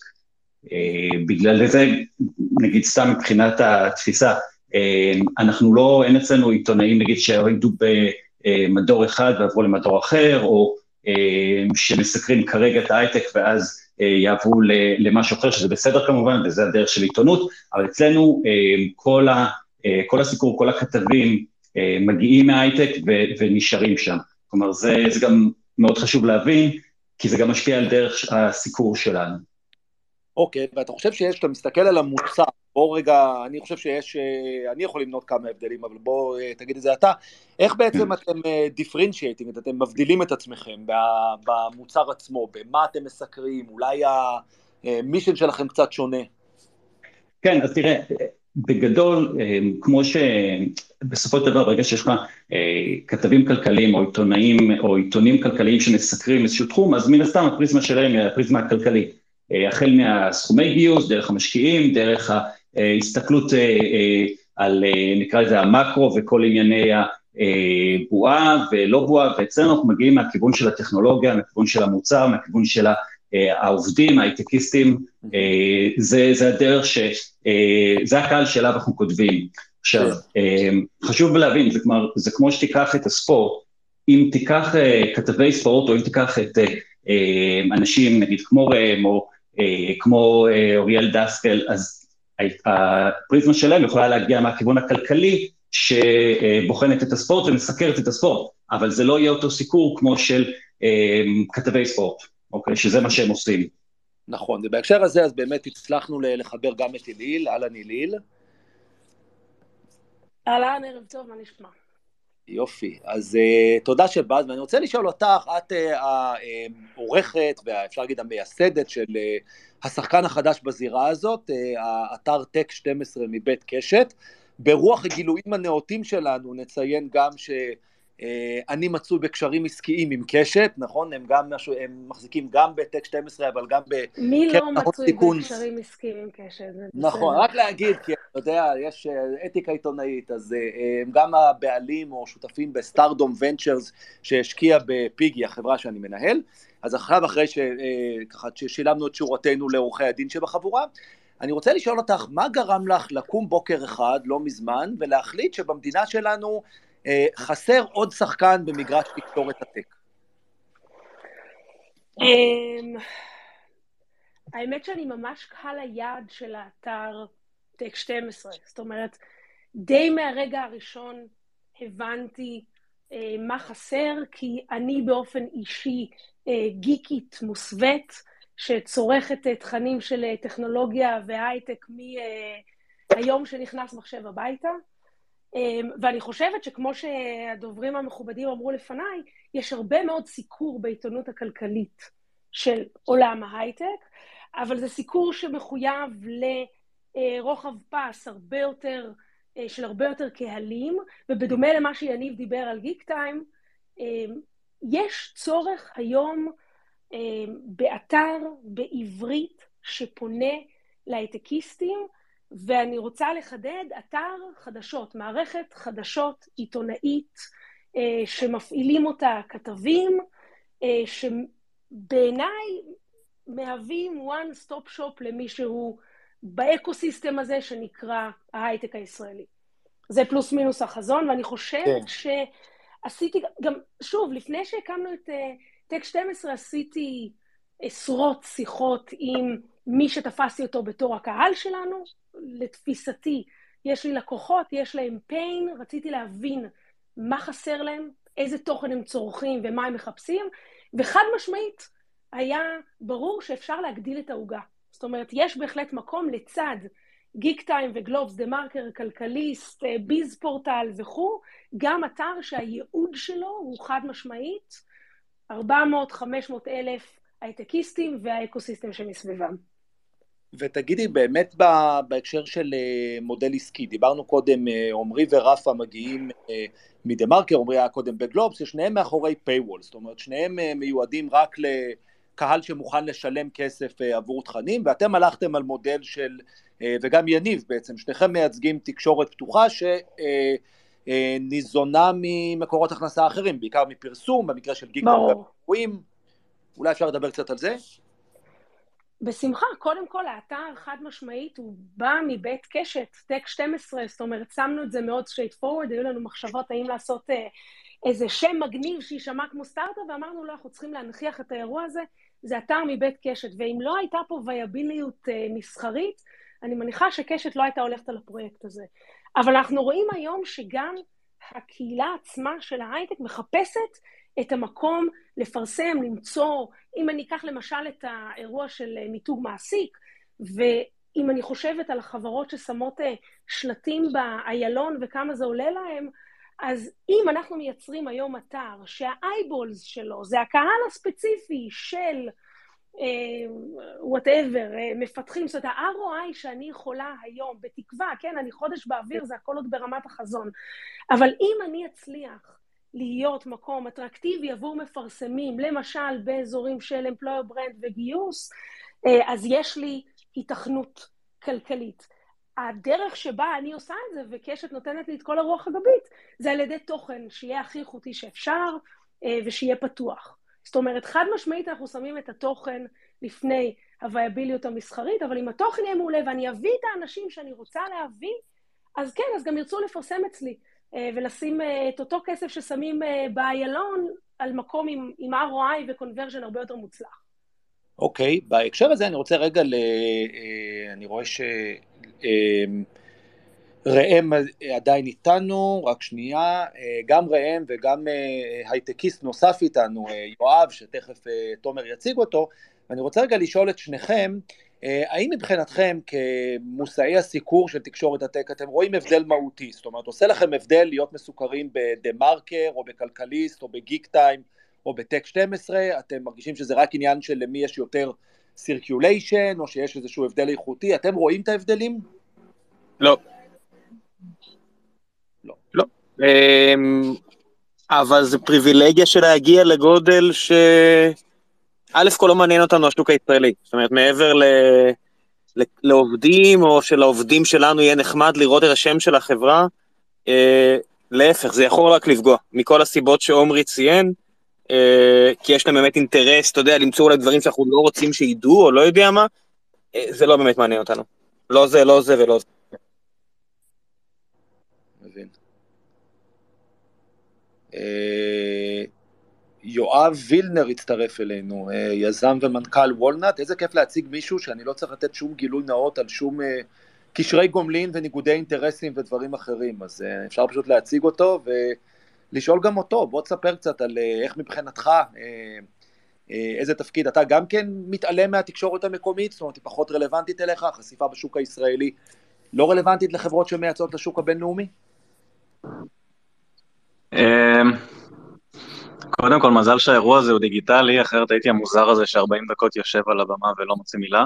בגלל זה, נגיד סתם מבחינת התפיסה, אנחנו לא, אין אצלנו עיתונאים, נגיד שהורידו במדור אחד ועברו למדור אחר, או שמסקרים כרגע את ההייטק ואז יעברו למשהו אחר, שזה בסדר כמובן, וזה הדרך של עיתונות, אבל אצלנו כל, ה, כל הסיקור, כל הכתבים מגיעים מההייטק ונשארים שם. כלומר, זה, זה גם מאוד חשוב להבין, כי זה גם משפיע על דרך הסיקור שלנו. אוקיי, ואתה חושב שיש, אתה מסתכל על המוצר, בוא רגע, אני חושב שיש, אני יכול למנות כמה הבדלים, אבל בוא תגיד את זה אתה, איך בעצם אתם דיפרנציאטים, אתם מבדילים את עצמכם במוצר עצמו, במה אתם מסקרים, אולי המישן שלכם קצת שונה? כן, אז תראה, בגדול, כמו שבסופו של דבר, ברגע שיש לך כתבים כלכליים או עיתונאים או עיתונים כלכליים שמסקרים איזשהו תחום, אז מן הסתם הפריזמה שלהם היא הפריזמה הכלכלית. החל מהסכומי גיוס, דרך המשקיעים, דרך ההסתכלות על, נקרא לזה, המקרו וכל ענייני הבועה ולא בועה, ואצלנו אנחנו מגיעים מהכיוון של הטכנולוגיה, מהכיוון של המוצר, מהכיוון של העובדים, ההייטקיסטים, זה, זה הדרך ש... זה הקהל שאליו אנחנו כותבים. עכשיו, חשוב להבין, זה כמו, זה כמו שתיקח את הספורט, אם תיקח כתבי ספורט, או אם תיקח את אנשים, נגיד כמו רם, או כמו אוריאל דסקל, אז הפריזמה שלהם יכולה להגיע מהכיוון הכלכלי, שבוחנת את הספורט ומסקרת את הספורט, אבל זה לא יהיה אותו סיקור כמו של כתבי ספורט, אוקיי? שזה מה שהם עושים. נכון, ובהקשר הזה אז באמת הצלחנו לחבר גם את אילאיל, אהלן אילאיל. אהלן, ערב טוב, מה נשמע? יופי, אז uh, תודה שבאת, ואני רוצה לשאול אותך, את העורכת, uh, ואפשר להגיד המייסדת של uh, השחקן החדש בזירה הזאת, uh, האתר טק שתים עשרה מבית קשת, ברוח הגילויים הנאותים שלנו נציין גם ש... אני מצוי בקשרים עסקיים עם קשת, נכון? הם גם משהו, הם מחזיקים גם בטק שתים עשרה, אבל גם ב... מי לא מצוי בקשרים עסקיים עם קשת? נכון, רק להגיד, כי אתה יודע, יש אתיקה עיתונאית, אז הם גם הבעלים או שותפים בסטארדום ונצ'רס, שהשקיע בפיגי, החברה שאני מנהל, אז עכשיו אחרי שככה ששילמנו את שורתנו לעורכי הדין שבחבורה, אני רוצה לשאול אותך, מה גרם לך לקום בוקר אחד, לא מזמן, ולהחליט שבמדינה שלנו חסר עוד שחקן במגרש תקשורת הטק? האמת שאני ממש קהל היעד של האתר טק שתים עשרה, זאת אומרת, די מהרגע הראשון הבנתי אה, מה חסר, כי אני באופן אישי אה, גיקית מוסווית, שצורכת אה, תכנים של אה, טכנולוגיה והייטק מהיום אה, שנכנס מחשב הביתה, אה, ואני חושבת שכמו שהדוברים המכובדים אמרו לפניי, יש הרבה מאוד סיקור בעיתונות הכלכלית של עולם ההייטק, אבל זה סיקור שמחויב לרוחב פס הרבה יותר, של הרבה יותר קהלים, ובדומה למה שיניב דיבר על גיק טיים, יש צורך היום באתר בעברית שפונה להייטקיסטים, ואני רוצה לחדד אתר חדשות, מערכת חדשות עיתונאית שמפעילים אותה כתבים, שבעיניי מהווים one stop shop למישהו באקוסיסטם הזה שנקרא ההייטק הישראלי. זה פלוס מינוס החזון, ואני חושבת כן. שעשיתי, גם שוב, לפני שהקמנו את טק שתים עשרה, עשיתי עשרות שיחות עם מי שתפסתי אותו בתור הקהל שלנו. לתפיסתי, יש לי לקוחות, יש להם pain, רציתי להבין מה חסר להם, איזה תוכן הם צורכים ומה הם מחפשים, וחד משמעית היה ברור שאפשר להגדיל את העוגה. זאת אומרת, יש בהחלט מקום לצד גיק טיים וגלובס, דה מרקר, כלכליסט, ביז פורטל וכו', גם אתר שהייעוד שלו הוא חד משמעית, ארבע מאות עד חמש מאות אלף הייטקיסטים והאקוסיסטם שמסביבם. ותגידי, באמת בהקשר של מודל עסקי, דיברנו קודם, עומרי ורפה מגיעים מדה מרקר, עומרי היה קודם בגלובס, ששניהם מאחורי paywall, זאת אומרת, שניהם מיועדים רק לקהל שמוכן לשלם כסף עבור תכנים, ואתם הלכתם על מודל של, וגם יניב בעצם, שניכם מייצגים תקשורת פתוחה, שניזונה ממקורות הכנסה אחרים, בעיקר מפרסום, במקרה של גיק טיים, אולי אפשר לדבר קצת על זה? בשמחה, קודם כל האתר חד משמעית הוא בא מבית קשת, טק שתים עשרה, זאת אומרת, שמנו את זה מאוד straight forward, היו לנו מחשבות האם לעשות אה, איזה שם מגניב שישמע כמו סטארט-אפ, ואמרנו לא, אנחנו צריכים להנחיח את האירוע הזה, זה אתר מבית קשת, ואם לא הייתה פה וייביליות אה, מסחרית, אני מניחה שקשת לא הייתה הולכת על הפרויקט הזה. אבל אנחנו רואים היום שגם הקהילה עצמה של ההייטק מחפשת את המקום לפרסם, למצוא, אם אני אקח למשל את האירוע של מיתוג מעסיק, ואם אני חושבת על החברות ששמות שלטים באיילון וכמה זה עולה להם, אז אם אנחנו מייצרים היום אתר שהאייבולס שלו זה הקהל הספציפי של whatever, מפתחים, זאת אומרת, ה-אר או איי שאני יכולה היום, בתקווה, כן, אני חודש באוויר, זה הכל עוד ברמת החזון, אבל אם אני אצליח להיות מקום אטרקטיבי עבור מפרסמים, למשל באזורים של employer brand וגיוס, אז יש לי היתכנות כלכלית. הדרך שבה אני עושה את זה, וקשת נותנת לי את כל הרוח הגבית, זה על ידי תוכן שיהיה הכי איכותי שאפשר, ושיהיה פתוח. זאת אומרת, חד משמעית אנחנו שמים את התוכן לפני הווייביליות המסחרית, אבל אם התוכן יהיה מעולה ואני אביא את האנשים שאני רוצה להביא, אז כן, אז גם ירצו לפרסם אצלי, ולשים את אותו כסף ששמים באיילון על מקום עם, עם אר או איי וקונברז'ן הרבה יותר מוצלח. אוקיי, okay, בהקשר הזה אני רוצה רגע, ל... אני רואה ש... ראם עדיין איתנו, רק שנייה, גם ראם וגם הייטקיסט נוסף איתנו, יואב, שתכף תומר יציג אותו, ואני רוצה רגע לשאול את שניכם, האם מבחינתכם כמושאי הסיקור של תקשורת הטק, אתם רואים הבדל מהותי, זאת אומרת, עושה לכם הבדל להיות מסוקרים בדה מרקר, או בכלכליסט, או בגיק טיים, או בטק שתים עשרה, אתם מרגישים שזה רק עניין של למי יש יותר סירקיוליישן, או שיש איזשהו הבדל איכותי, אתם רואים את ההבדלים? לא. לא. לא. אבל זה פריבילגיה של להגיע לגודל ש... א' כל לא מעניין אותנו השוק הישראלי, זאת אומרת מעבר ל... לעובדים או שלעובדים שלנו יהיה נחמד לראות את השם של החברה, אה, להפך, זה יכול רק לפגוע, מכל הסיבות שעומרי ציין, אה, כי יש להם באמת אינטרס, אתה יודע, למצוא אולי דברים שאנחנו לא רוצים שידעו או לא יודע מה, אה, זה לא באמת מעניין אותנו, לא זה, לא זה ולא זה. מבין. אה... יואב וילנר הצטרף אלינו, יזם ומנכ"ל וולנט. איזה כיף להציג מישהו שאני לא צריך לתת שום גילוי נאות על שום קשרי גומלין וניגודי אינטרסים ודברים אחרים, אז אפשר פשוט להציג אותו ולשאול גם אותו. בוא תספר קצת על איך מבחינתך, איזה תפקיד, אתה גם כן מתעלם מהתקשורת המקומית, זאת אומרת היא פחות רלוונטית אליך, החשיפה בשוק הישראלי לא רלוונטית לחברות שמייצאות לשוק הבינלאומי? קודם כל, מזל שהאירוע הזה הוא דיגיטלי, אחרת הייתי המוזר הזה ש-ארבעים דקות יושב על הבמה ולא מוציא מילה.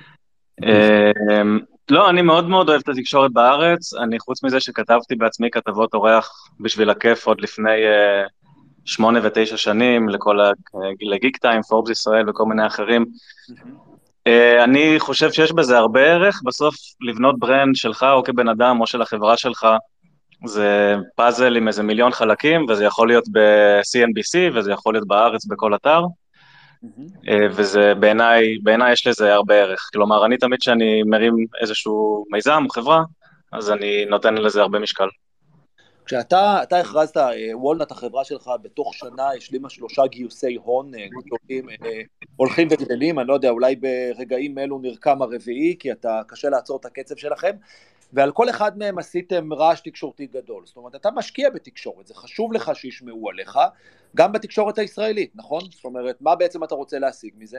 לא, אני מאוד מאוד אוהב את התקשורת בארץ, אני חוץ מזה שכתבתי בעצמי כתבות אורח בשביל הכיף עוד לפני שמונה ותשע שנים, לגיק טיים, פורבס ישראל וכל מיני אחרים. אני חושב שיש בזה הרבה ערך, בסוף לבנות ברנד שלך או כבן אדם או של החברה שלך, זה פאזל עם איזה מיליון חלקים, וזה יכול להיות ב-סי אן בי סי, וזה יכול להיות בארץ בכל אתר, וזה בעיניי, בעיניי יש לזה הרבה ערך. כלומר, אני תמיד שאני מרים איזשהו מיזם או חברה, אז אני נותן לזה הרבה משקל. כשאתה אתה הכרזת, וולנט החברה שלך בתוך שנה השלימה שלושה גיוסי הון גדולים, הולכים וגדלים, אני לא יודע, אולי ברגעים אלו נרקם הרביעי, כי אתה קשה לעצור את הקצב שלכם, ועל כל אחד מהם עשיתם רעש תקשורתי גדול. זאת אומרת, אתה משקיע בתקשורת, זה חשוב לך שישמעו עליך, גם בתקשורת הישראלית, נכון? זאת אומרת, מה בעצם אתה רוצה להשיג מזה?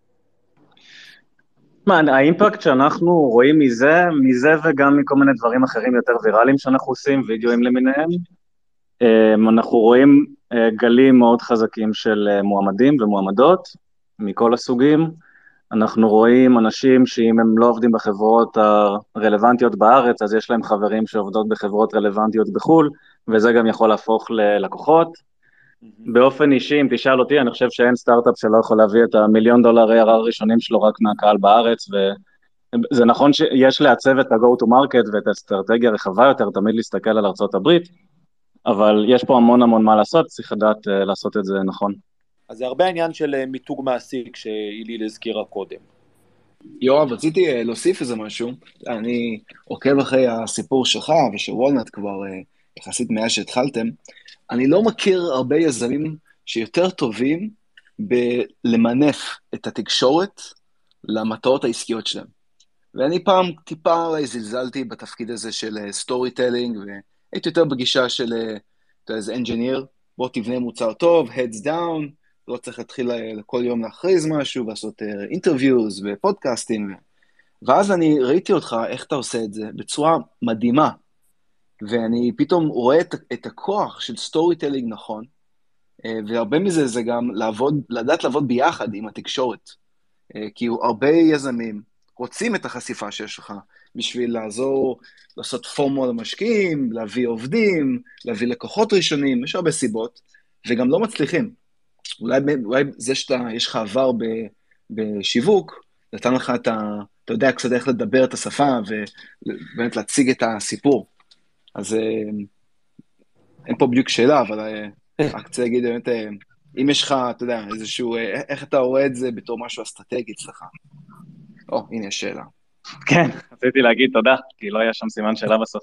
מה, האימפקט שאנחנו רואים מזה, מזה וגם מכל מיני דברים אחרים יותר ויראליים שאנחנו עושים, וידאוים למיניהם, אנחנו רואים גלים מאוד חזקים של מועמדים ומועמדות, מכל הסוגים. אנחנו רואים אנשים שאם הם לא עובדים בחברות הרלוונטיות בארץ, אז יש להם חברים שעובדות בחברות רלוונטיות בחול, וזה גם יכול להפוך ללקוחות. באופן אישי, אם תשאל אותי, אני חושב שאין סטארט-אפ שלא יכול להביא את המיליון דולר איי אר אר הראשונים שלו רק מהקהל בארץ, וזה נכון שיש לעצב את ה-go to market ואת האסטרטגיה רחבה יותר, תמיד להסתכל על ארצות הברית, אבל יש פה המון המון מה לעשות, צריך לדעת לעשות את זה נכון. אז זה הרבה עניין של מיתוג מעסיק שאיליל הזכירה קודם. יואב, רציתי להוסיף איזה משהו. אני עוקב אחרי הסיפור שלך ושל וולנט כבר יחסית מאז שהתחלתם. אני לא מכיר הרבה יזמים שיותר טובים בלמנף את התקשורת למטרות העסקיות שלהם. ואני פעם טיפה זלזלתי בתפקיד הזה של סטורי טלינג, והייתי יותר בגישה של איזה אנג'יניר, בוא תבנה מוצר טוב, heads down, לא צריך להתחיל כל יום להכריז משהו, לעשות אינטרוויוז ופודקאסטים. ואז אני ראיתי אותך, איך אתה עושה את זה, בצורה מדהימה. ואני פתאום רואה את, את הכוח של סטורי טלינג נכון, והרבה מזה זה גם לעבוד, לדעת לעבוד ביחד עם התקשורת. כי הרבה יזמים רוצים את החשיפה שיש לך, בשביל לעזור, לעשות פורמו למשקיעים, להביא עובדים, להביא לקוחות ראשונים, יש הרבה סיבות, וגם לא מצליחים. אולי, אולי זה שיש לך עבר ב, בשיווק, נתן לך את ה... אתה יודע קצת איך לדבר את השפה, ובאמת להציג את הסיפור. אז אין פה בדיוק שאלה, אבל רק רוצה להגיד באמת, אם יש לך, אתה יודע, איזשהו, איך אתה רואה את זה בתור משהו אסטרטגי אצלך? או, הנה יש שאלה. כן, רציתי להגיד תודה, כי לא היה שם סימן שאלה בסוף.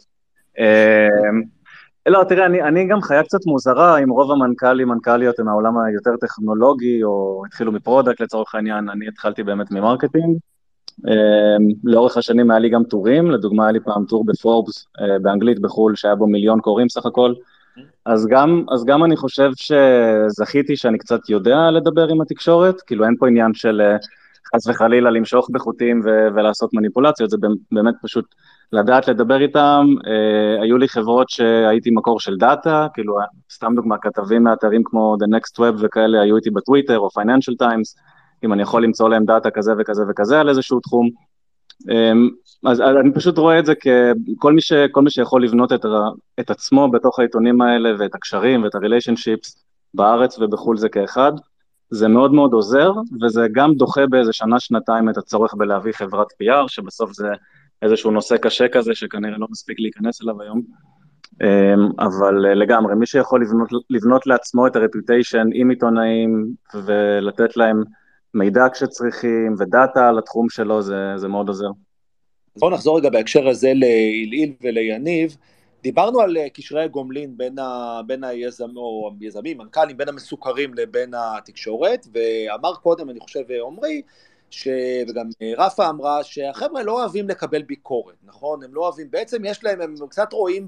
לא, תראה, אני, אני גם חיה קצת מוזרה עם רוב המנכ"לים, מנכ"ליות הם העולם היותר טכנולוגי, או התחילו מפרודקט לצורך העניין, אני התחלתי באמת ממרקטינג. לאורך השנים היה לי גם טורים, לדוגמה היה לי פעם טור בפורבס, באנגלית בחול, שהיה בו מיליון קוראים סך הכל, אז גם, אז גם אני חושב שזכיתי שאני קצת יודע לדבר עם התקשורת, כאילו אין פה עניין של חס וחלילה למשוך בחוטים ו- ולעשות מניפולציות, זה באמת פשוט לדעת לדבר איתם. היו לי חברות שהייתי מקור של דאטה, כאילו סתם דוגמה, כתבים מאתרים כמו The Next Web וכאלה, היו איתי בטוויטר או Financial Times, אם אני יכול למצוא להם דאטה כזה וכזה וכזה על איזשהו תחום. אז אני פשוט רואה את זה ככל מי ש, כל מי שיכול לבנות את, את עצמו בתוך העיתונים האלה, ואת הקשרים ואת ה-relationships בארץ ובחול זה כאחד, זה מאוד מאוד עוזר, וזה גם דוחה באיזה שנה, שנתיים את הצורך בלהביא חברת פי אר, שבסוף זה איזשהו נושא קשה כזה, שכנראה לא מספיק להיכנס אליו היום. אבל לגמרי, מי שיכול לבנות, לבנות לעצמו את הרפיוטיישן עם עיתונאים, ולתת להם מידע כשצריכים, ודאטה על התחום שלו, זה, זה מאוד עוזר. אז בואו נחזור רגע בהקשר הזה לאיליל וליניב, דיברנו על קשרי גומלין בין, ה, בין היזם, או היזמים, מנכ"לים, בין המסוכרים לבין התקשורת, ואמר קודם, אני חושב, עומרי, ש... וגם רפה אמרה, שהחבר'ה לא אוהבים לקבל ביקורת, נכון? הם לא אוהבים, בעצם יש להם, הם קצת רואים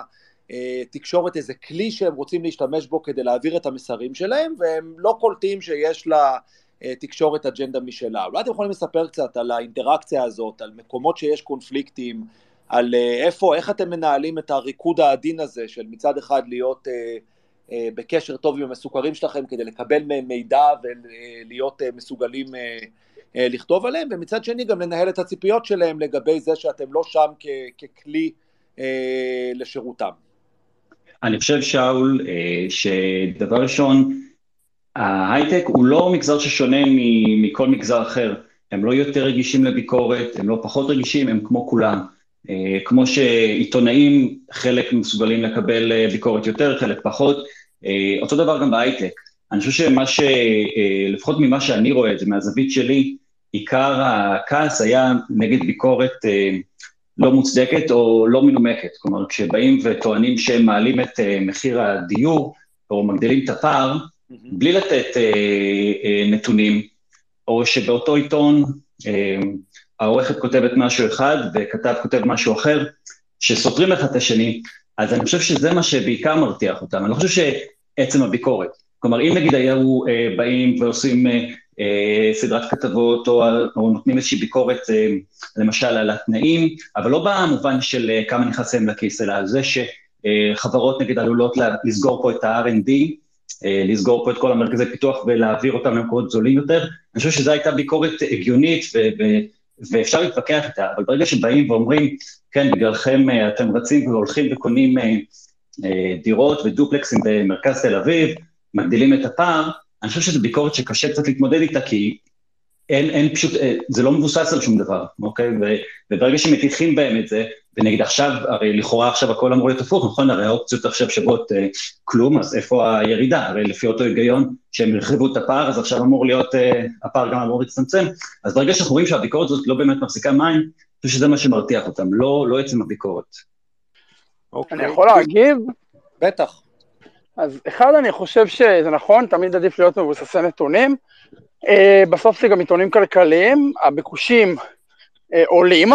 בתקשורת איזה כלי שהם רוצים להשתמש בו כדי להעביר את המסרים שלהם, והם לא קולטים שיש לתקשורת אג'נדה משלה. אולי אתם יכולים לספר קצת על האינטראקציה הזאת, על מקומות שיש קונפליקטים, על איפה, איך אתם מנהלים את הריקוד העדין הזה, של מצד אחד להיות אה, אה, בקשר טוב עם המסוכרים שלכם, כדי לקבל מהם מידע ולהיות אה, מסוגלים אה, אה, לכתוב עליהם, ומצד שני גם לנהל את הציפיות שלהם לגבי זה שאתם לא שם כ- ככלי אה, לשירותם. אני חושב, שאול, אה, שדבר ראשון, ההייטק הוא לא מגזר ששונה מכל מגזר אחר, הם לא יותר רגישים לביקורת, הם לא פחות רגישים, הם כמו כולם. כמו שעיתונאים חלק מסוגלים לקבל ביקורת יותר, חלק פחות, אותו דבר גם בהייטק. אני חושב שמה ש... לפחות ממה שאני רואה את זה, מהזווית שלי, עיקר הכעס היה נגד ביקורת לא מוצדקת או לא מנומקת. כלומר, כשבאים וטוענים שהם מעלים את מחיר הדיור, או מגדילים את הפער, בלי לתת נתונים, או שבאותו עיתון העורכת כותבת משהו אחד, וכתב כותב משהו אחר, שסותרים אחד את השני, אז אני חושב שזה מה שבעיקר מרתיח אותם. אני לא חושב שעצם הביקורת. כלומר, אם נגיד היו אה, באים ועושים אה, אה, סדרת כתבות, או, או נותנים איזושהי ביקורת, אה, למשל על התנאים, אבל לא במובן של אה, כמה נכנס להם לכיס, אלא על זה שחברות נגיד עלולות לסגור פה את ה-אר אנד די, לסגור פה את כל המרכזי פיתוח ולהעביר אותם למקומות זולים יותר. אני חושב שזו הייתה ביקורת הגיונית ו- ו- ואפשר להתווכח איתה, אבל ברגע שבאים ואומרים, כן, בגללכם אתם רצים והולכים וקונים דירות ודופלקסים במרכז תל אביב, מגדילים את הפער, אני חושב שזו ביקורת שקשה קצת להתמודד איתה, כי אין, אין פשוט, זה לא מבוסס על שום דבר, אוקיי? וברגע שמתיחים בהם את זה, ונגיד עכשיו, הרי לכאורה עכשיו הכל אמור להיות הפוך, נכון? הרי האופציות עכשיו שוות אה, כלום, אז איפה הירידה? הרי לפי אותו היגיון שהם הרחיבו את הפער, אז עכשיו אמור להיות, אה, הפער גם אמור להצטמצם. אז ברגע שאנחנו רואים שהביקורת הזאת לא באמת מחזיקה מים, אני חושב שזה מה שמרתיח אותם, לא, לא עצם הביקורת. אוקיי. אני יכול להגיב? בטח. אז אחד, אני חושב שזה נכון, תמיד עדיף להיות מבוססי נתונים, בסוף זה גם עיתונים כלכליים, הביקושים עולים,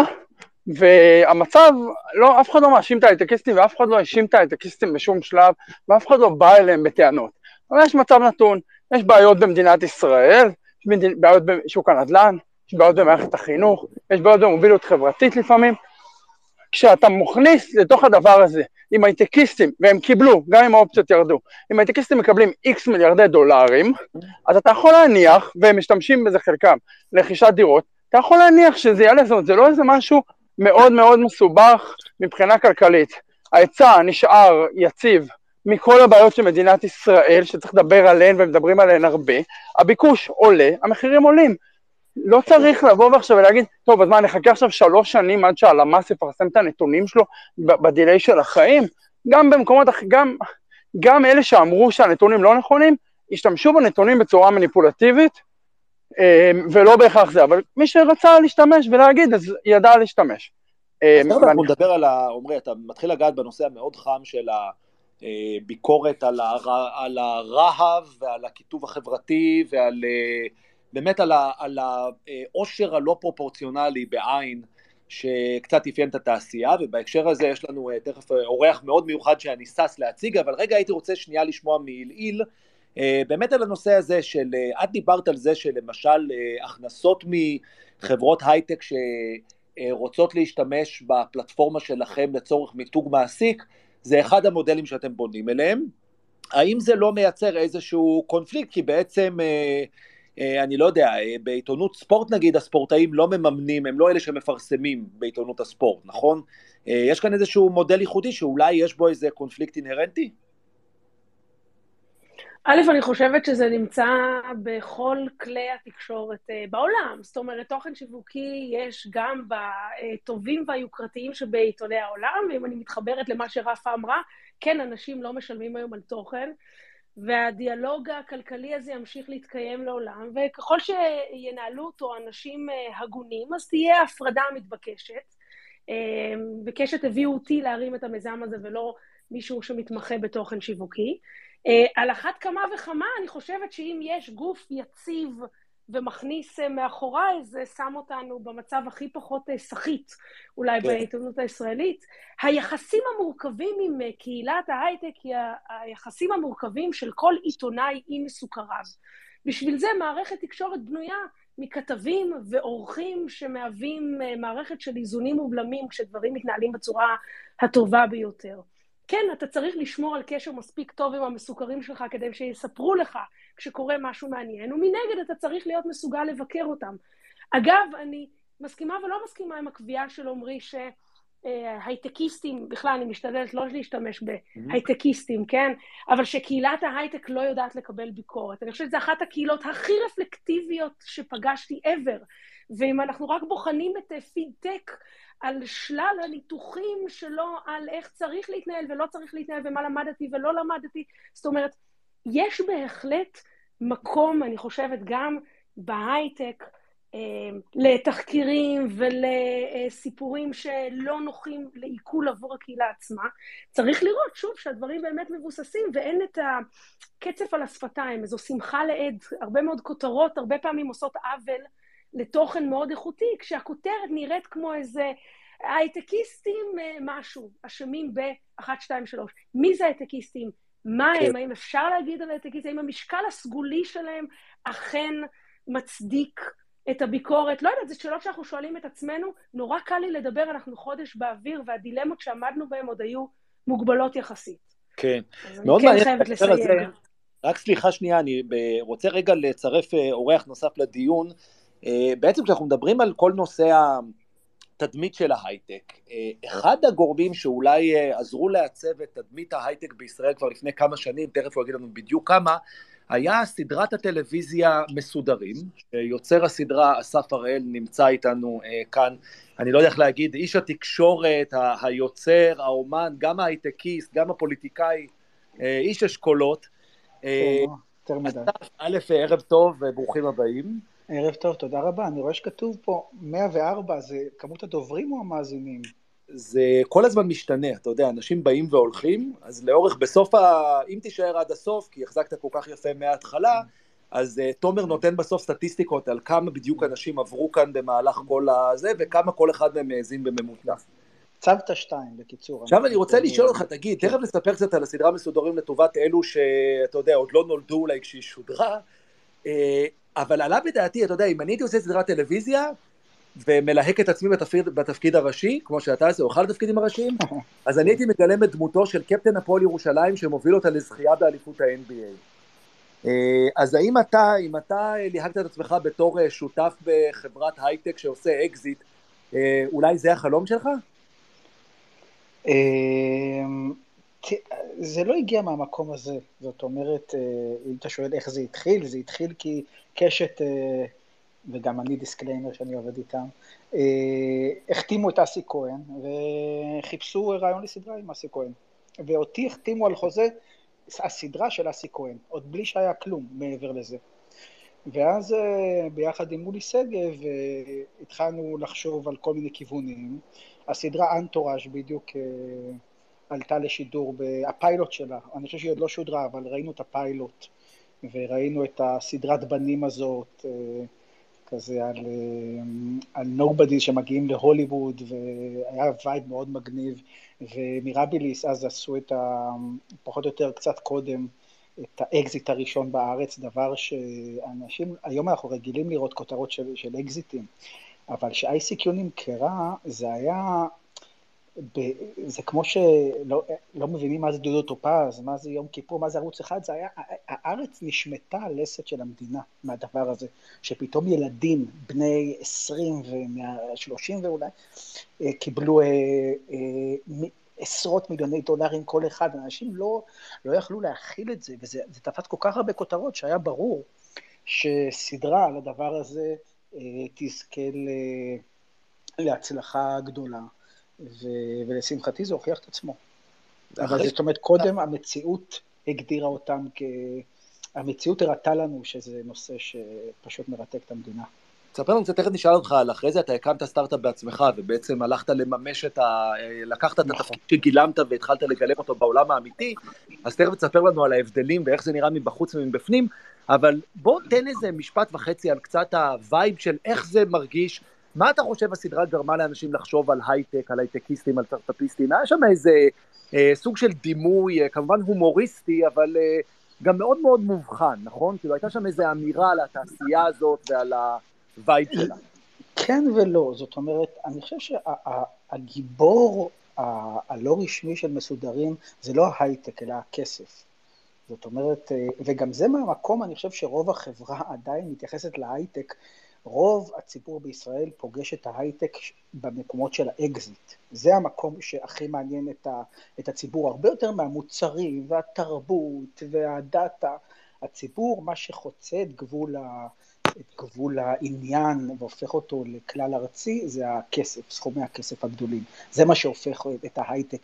והמצב, לא, אף אחד לא מאשים את ההייטקיסטים, ואף אחד לא האשים את ההייטקיסטים בשום שלב, ואף אחד לא בא אליהם בטענות. אבל יש מצב נתון, יש בעיות במדינת ישראל, יש בעיות בשוק הנדל"ן, יש בעיות במערכת החינוך, יש בעיות במוביליות חברתית לפעמים. כשאתה מוכניס לתוך הדבר הזה, עם הייטקיסטים, והם קיבלו, גם אם האופציות ירדו, אם הייטקיסטים מקבלים איקס מיליארדי דולרים, אז אתה יכול להניח, והם משתמשים בזה חלקם, לרכישת דירות, אתה יכול להניח שזה יעלה, זאת אומרת, זה לא איזה משהו מאוד מאוד מסובך מבחינה כלכלית. ההיצע נשאר יציב מכל הבעיות של מדינת ישראל, שצריך לדבר עליהן ומדברים עליהן הרבה, הביקוש עולה, המחירים עולים. לא צריך לבוא ועכשיו ולהגיד, טוב, אז מה, נחכה עכשיו שלוש שנים עד שהלמ"ס יפרסם את הנתונים שלו בדילי של החיים? גם במקומות, גם, גם אלה שאמרו שהנתונים לא נכונים, השתמשו בנתונים בצורה מניפולטיבית, ולא בהכרח זה, אבל מי שרצה להשתמש ולהגיד, אז ידע להשתמש. אז אנחנו ואני... נדבר על, עומרי, אתה מתחיל לגעת בנושא המאוד חם של הביקורת על, הר... על הרהב ועל הכיתוב החברתי ועל... באמת על, ה, על העושר הלא פרופורציונלי בעין שקצת אפיין את התעשייה, ובהקשר הזה יש לנו תכף אורח מאוד מיוחד שאני סס להציג, אבל רגע הייתי רוצה שנייה לשמוע מעיל, באמת על הנושא הזה של, את דיברת על זה שלמשל הכנסות מחברות הייטק שרוצות להשתמש בפלטפורמה שלכם לצורך מיתוג מעסיק, זה אחד המודלים שאתם בונים אליהם, האם זה לא מייצר איזשהו קונפליקט, כי בעצם אני לא יודע, בעיתונות ספורט נגיד, הספורטאים לא מממנים, הם לא אלה שמפרסמים בעיתונות הספורט, נכון? יש כאן איזשהו מודל ייחודי שאולי יש בו איזה קונפליקט אינהרנטי? א', אני חושבת שזה נמצא בכל כלי התקשורת בעולם, זאת אומרת, תוכן שיווקי יש גם בטובים והיוקרתיים שבעיתוני העולם, ואם אני מתחברת למה שרפה אמרה, כן, אנשים לא משלמים היום על תוכן, והדיאלוג הכלכלי הזה ימשיך להתקיים לעולם, וככל שינהלו אותו אנשים הגונים, אז תהיה הפרדה מתבקשת. וקשת הביאו אותי להרים את המיזם הזה, ולא מישהו שמתמחה בתוכן שיווקי. על אחת כמה וכמה, אני חושבת שאם יש גוף יציב ומכניס מאחוריי, זה שם אותנו במצב הכי פחות שחית, אולי בעיתונות הישראלית. היחסים המורכבים עם קהילת ההייטק, היא היחסים המורכבים של כל עיתונאי עם מסוכריו. בשביל זה מערכת תקשורת בנויה מכתבים ועורכים שמהווים מערכת של איזונים ובלמים כשדברים מתנהלים בצורה הטובה ביותר. כן, אתה צריך לשמור על קשר מספיק טוב עם המסוכרים שלך כדי שיספרו לך כשקורה משהו מעניין, ומנגד אתה צריך להיות מסוגל לבקר אותם. אגב, אני מסכימה ולא מסכימה עם הקביעה של אומרי שהייטקיסטים, בכלל אני משתדלת לא להשתמש בהייטקיסטים, כן? אבל שקהילת ההייטק לא יודעת לקבל ביקורת. אני חושבת שזו אחת הקהילות הכי רפלקטיביות שפגשתי ever, ואם אנחנו רק בוחנים את פידטק, על שלל הניתוחים שלו, על איך צריך להתנהל ולא צריך להתנהל, ומה למדתי ולא למדתי. זאת אומרת, יש בהחלט מקום, אני חושבת, גם בהייטק, לתחקירים ולסיפורים שלא נוחים לעיכול עבור הקהילה עצמה. צריך לראות, שוב, שהדברים באמת מבוססים, ואין את הקצף על השפתיים, איזו שמחה לעד, הרבה מאוד כותרות, הרבה פעמים עושות עוול, לתוכן מאוד איכותי, כשהכותרת נראית כמו איזה הייטקיסטים משהו, אשמים ב-אחת, שתיים, שלוש. מי זה הייטקיסטים? מה הם? האם אפשר להגיד על הייטקיסטים? האם המשקל הסגולי שלהם אכן מצדיק את הביקורת? לא יודעת, זה שאלות שאנחנו שואלים את עצמנו, נורא קל לי לדבר, אנחנו חודש באוויר, והדילמות שעמדנו בהם עוד היו מוגבלות יחסית. כן. מאוד מעניין. כן חייבת לסיים. רק סליחה שנייה, אני רוצה רגע לצרף אורח נוסף לדיון, בעצם כשאנחנו מדברים על כל נושא התדמית של ההייטק, אחד הגורמים שאולי עזרו לעצב את תדמית ההייטק בישראל כבר לפני כמה שנים, תכף הוא יגיד לנו בדיוק כמה, היה סדרת הטלוויזיה מסודרים, שיוצר הסדרה אסף הראל נמצא איתנו כאן, אני לא יודע איך להגיד, איש התקשורת, היוצר, האומן, גם ההייטקיסט, גם הפוליטיקאי, איש אשכולות. א', ערב טוב וברוכים הבאים. ערב טוב, תודה רבה. אני רואה שכתוב פה מאה וארבע, זה כמות הדוברים או המאזינים? זה כל הזמן משתנה, אתה יודע, אנשים באים והולכים, אז לאורך בסוף, ה... אם תישאר עד הסוף, כי החזקת כל כך יפה מההתחלה, אז uh, תומר נותן בסוף סטטיסטיקות על כמה בדיוק אנשים עברו כאן במהלך כל הזה, וכמה כל אחד מהם מאזין בממוצע. צוות שתיים, בקיצור. עכשיו אני רוצה לשאול אותך, תגיד, תכף נספר קצת על הסדרה מסודרים לטובת אלו שאתה יודע, עוד לא נולדו אולי כשהיא שודרה, אבל עלה בדעתי, אתה יודע, אם אני הייתי עושה סדרת טלוויזיה, ומלהק את עצמי בתפקיד, בתפקיד הראשי, כמו שאתה עושה, או אחד התפקידים הראשיים, אז אני הייתי מגלם את דמותו של קפטן הפועל ירושלים, שמוביל אותה לזכייה באליפות ה-אן בי איי. אז האם אתה, אם אתה ליהקת את עצמך בתור שותף בחברת הייטק שעושה אקזיט, אולי זה החלום שלך? זה לא הגיע מהמקום הזה, זאת אומרת, אם אתה שואל איך זה התחיל, זה התחיל כי קשת, וגם אני דיסקליימר שאני עובד איתם, החתימו את אסי כהן, וחיפשו רעיון לסדרה עם אסי כהן, ואותי החתימו על חוזה הסדרה של אסי כהן, עוד בלי שהיה כלום מעבר לזה. ואז ביחד עם מולי סגב התחלנו לחשוב על כל מיני כיוונים, הסדרה אנטוראז' בדיוק עלתה לשידור, הפיילוט שלה, אני חושב שהיא עוד לא שודרה, אבל ראינו את הפיילוט, וראינו את הסדרת בנים הזאת, כזה על, על נובדי שמגיעים להוליווד, והיה וייב מאוד מגניב, ומירביליס אז עשו את ה... פחות או יותר קצת קודם, את האקזיט הראשון בארץ, דבר שאנשים, היום אנחנו רגילים לראות כותרות של, של אקזיטים, אבל ש-איי סי קיו נמכרה, זה היה, ב, זה כמו שלא לא מבינים מה זה דודו טופז, מה זה יום כיפור, מה זה ערוץ אחד, זה היה, הארץ נשמטה הלסת של המדינה מהדבר הזה, שפתאום ילדים בני עשרים ו-שלושים ואולי, קיבלו עשרות מיליוני דולרים כל אחד, אנשים לא, לא יכלו להכיל את זה, וזה זה תפס כל כך הרבה כותרות שהיה ברור שסדרה על הדבר הזה תזכה להצלחה גדולה, ו- ולשמחתי זה הוכיח את עצמו. אבל זאת אומרת, קודם המציאות הגדירה אותם, כ... המציאות הראתה לנו שזה נושא שפשוט מרתק את המדינה. תספר לנו קצת, תכף נשאל אותך על אחרי זה, אתה הקמת סטארט-אפ בעצמך, ובעצם הלכת לממש את ה... לקחת את התפקיד שגילמת והתחלת לגלם אותו בעולם האמיתי, אז תכף תספר לנו על ההבדלים ואיך זה נראה מבחוץ ומבפנים, אבל בוא תן איזה משפט וחצי על קצת הווייב של איך זה מרגיש, מה אתה חושב הסדרה גרמה לאנשים לחשוב על הייטק, על הייטקיסטים, על סטארט-אפיסטים, היה שם איזה אה, סוג של דימוי, אה, כמובן הומוריסטי, אבל אה, גם מאוד מאוד מובחן, נכון? כאילו הייתה שם איזה אמירה על התעשייה הזאת ועל הווייב שלה. כן ולא, זאת אומרת, אני חושב שהגיבור הלא רשמי של מסודרים זה לא ההייטק אלא הכסף. זאת אומרת, וגם זה מהמקום, אני חושב שרוב החברה עדיין מתייחסת להייטק, רוב הציבור בישראל פוגש את ההייטק במקומות של האקזיט. זה המקום שהכי מעניין את, ה, את הציבור, הרבה יותר מהמוצרים והתרבות והדאטה. הציבור, מה שחוצה את גבול, ה, את גבול העניין והופך אותו לכלל ארצי, זה הכסף, סכומי הכסף הגדולים. זה מה שהופך את ההייטק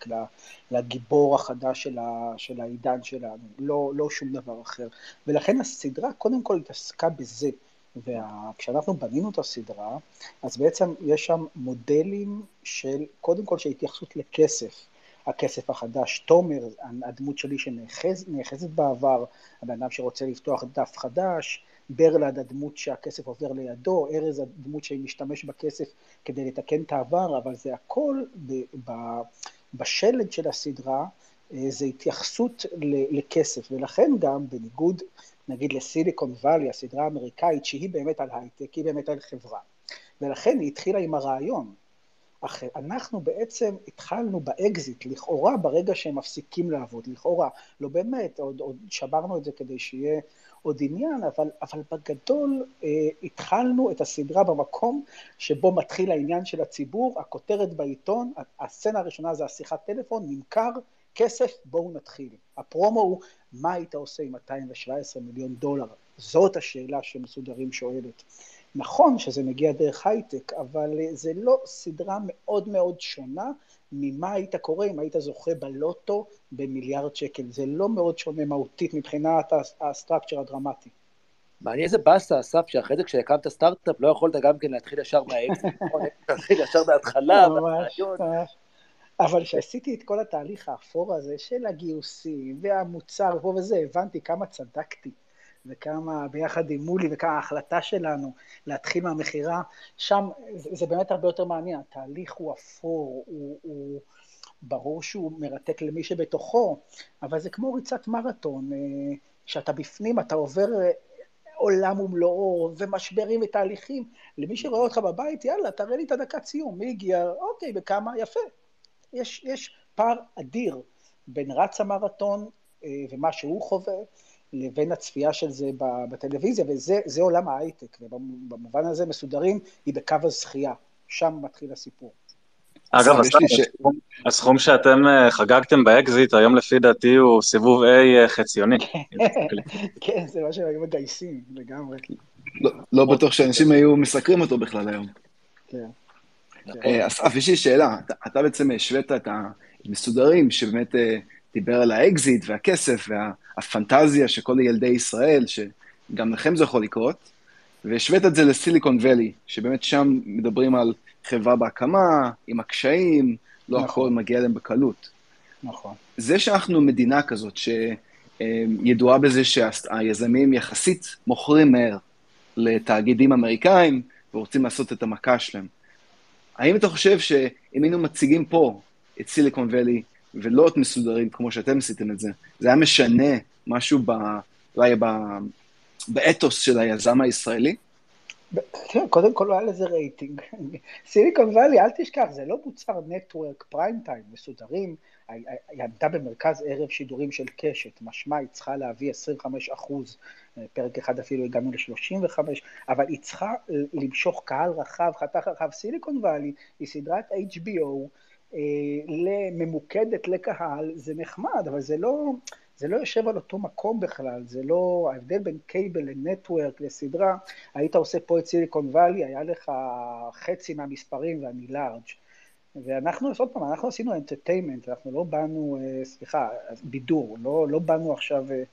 לגיבור החדש של, ה, של העידן שלנו, לא, לא שום דבר אחר. ולכן הסדרה קודם כל התעסקה בזה. וכשאנחנו בנינו את הסדרה, אז בעצם יש שם מודלים של, קודם כל של התייחסות לכסף, הכסף החדש, תומר, הדמות שלי שנאחזת בעבר, הבן אדם שרוצה לפתוח דף חדש, ברלד, הדמות שהכסף עובר לידו, ארז, הדמות שמשתמש בכסף כדי לתקן את העבר, אבל זה הכל ב- ב- בשלד של הסדרה, זה התייחסות לכסף, ולכן גם בניגוד, נגיד לסיליקון ואלי, הסדרה האמריקאית, שהיא באמת על הייטק, היא באמת על חברה. ולכן היא התחילה עם הרעיון. אך אנחנו בעצם התחלנו באקזיט, לכאורה ברגע שהם מפסיקים לעבוד, לכאורה, לא באמת, עוד, עוד שברנו את זה כדי שיהיה עוד עניין, אבל, אבל בגדול אה, התחלנו את הסדרה במקום שבו מתחיל העניין של הציבור, הכותרת בעיתון, הסצנה הראשונה זה השיחת טלפון, נמכר, כסף, בואו נתחיל. הפרומו הוא, מה היית עושה עם מאתיים שבע עשרה מיליון דולר? זאת השאלה שמסודרים שואלת. נכון שזה מגיע דרך הייטק, אבל זה לא סדרה מאוד מאוד שונה ממה היית קורא אם היית זוכה בלוטו במיליארד שקל. זה לא מאוד שונה מהותית מבחינת הסטרקצ'ר הדרמטי. מעניין איזה בסה, אסף, שאחרי זה כשהקמת סטארט-אפ לא יכולת גם כן להתחיל ישר מהאקזיט, להתחיל ישר מההתחלה, מהרעיון. אבל כשעשיתי את כל התהליך האפור הזה של הגיוסים והמוצר וזה, הבנתי כמה צדקתי וכמה ביחד עם מולי וכמה ההחלטה שלנו להתחיל מהמחירה, שם זה, זה באמת הרבה יותר מעניין, התהליך הוא אפור, הוא, הוא ברור שהוא מרתק למי שבתוכו, אבל זה כמו ריצת מרתון, שאתה בפנים, אתה עובר עולם ומלואו ומשברים ותהליכים, למי שרואה אותך בבית, יאללה, תראה לי את הדקת סיום, מי הגיע, אוקיי, בכמה, יפה. יש, יש פער אדיר בין רץ המרתון ומה שהוא חווה, לבין הצפייה של זה בטלוויזיה, וזה זה עולם ההייטק, ובמובן הזה מסודרים היא בקו הזכייה, שם מתחיל הסיפור. אגב, הסכום שאתם חגגתם באקזיט, היום לפי דעתי הוא סיבוב A חציוני. כן, זה מה שהם מגייסים לגמרי. לא בטוח שאנשים היו מסקרים אותו בכלל היום. כן. אסף, יש לי שאלה, אתה בעצם השווית את המסודרים שבאמת דיבר על האקזיט והכסף והפנטזיה של כל ילדי ישראל, שגם לכם זה יכול לקרות, והשווית את זה לסיליקון ואלי, שבאמת שם מדברים על חברה בהקמה, עם הקשיים, לא הכל מגיע להם בקלות. נכון. זה שאנחנו מדינה כזאת שידועה בזה שהיזמים יחסית מוכרים מהר לתאגידים אמריקאים ורוצים לעשות את המכה שלהם, האם אתה חושב שאם היינו מציגים פה את סיליקון ואלי ולא את מסודרים כמו שאתם עשיתם את זה, זה היה משנה משהו ב, אולי ב, באתוס של היזם הישראלי? קודם כל לא היה לזה רייטינג. סיליקון ואלי, אל תשכח, זה לא מוצר נטוורק פריים טיים, מסודרים, היא עמדה במרכז ערב שידורים של קשת, משמע היא צריכה להביא עשרים וחמישה אחוז, פרק אחד אפילו הגענו ל-שלושים וחמש, אבל היא צריכה למשוך קהל רחב, חתך רחב. סיליקון ואלי היא סדרת אייץ' בי או ממוקדת לקהל, זה נחמד, אבל זה לא, זה לא יושב על אותו מקום בכלל, זה לא, ההבדל בין קייבל לנטוורק לסדרה, היית עושה פה את סיליקון ואלי, היה לך חצי מהמספרים ואני לארג'. ואנחנו, עוד פעם, אנחנו עשינו entertainment, אנחנו לא באנו, סליחה, בידור, לא, לא באנו עכשיו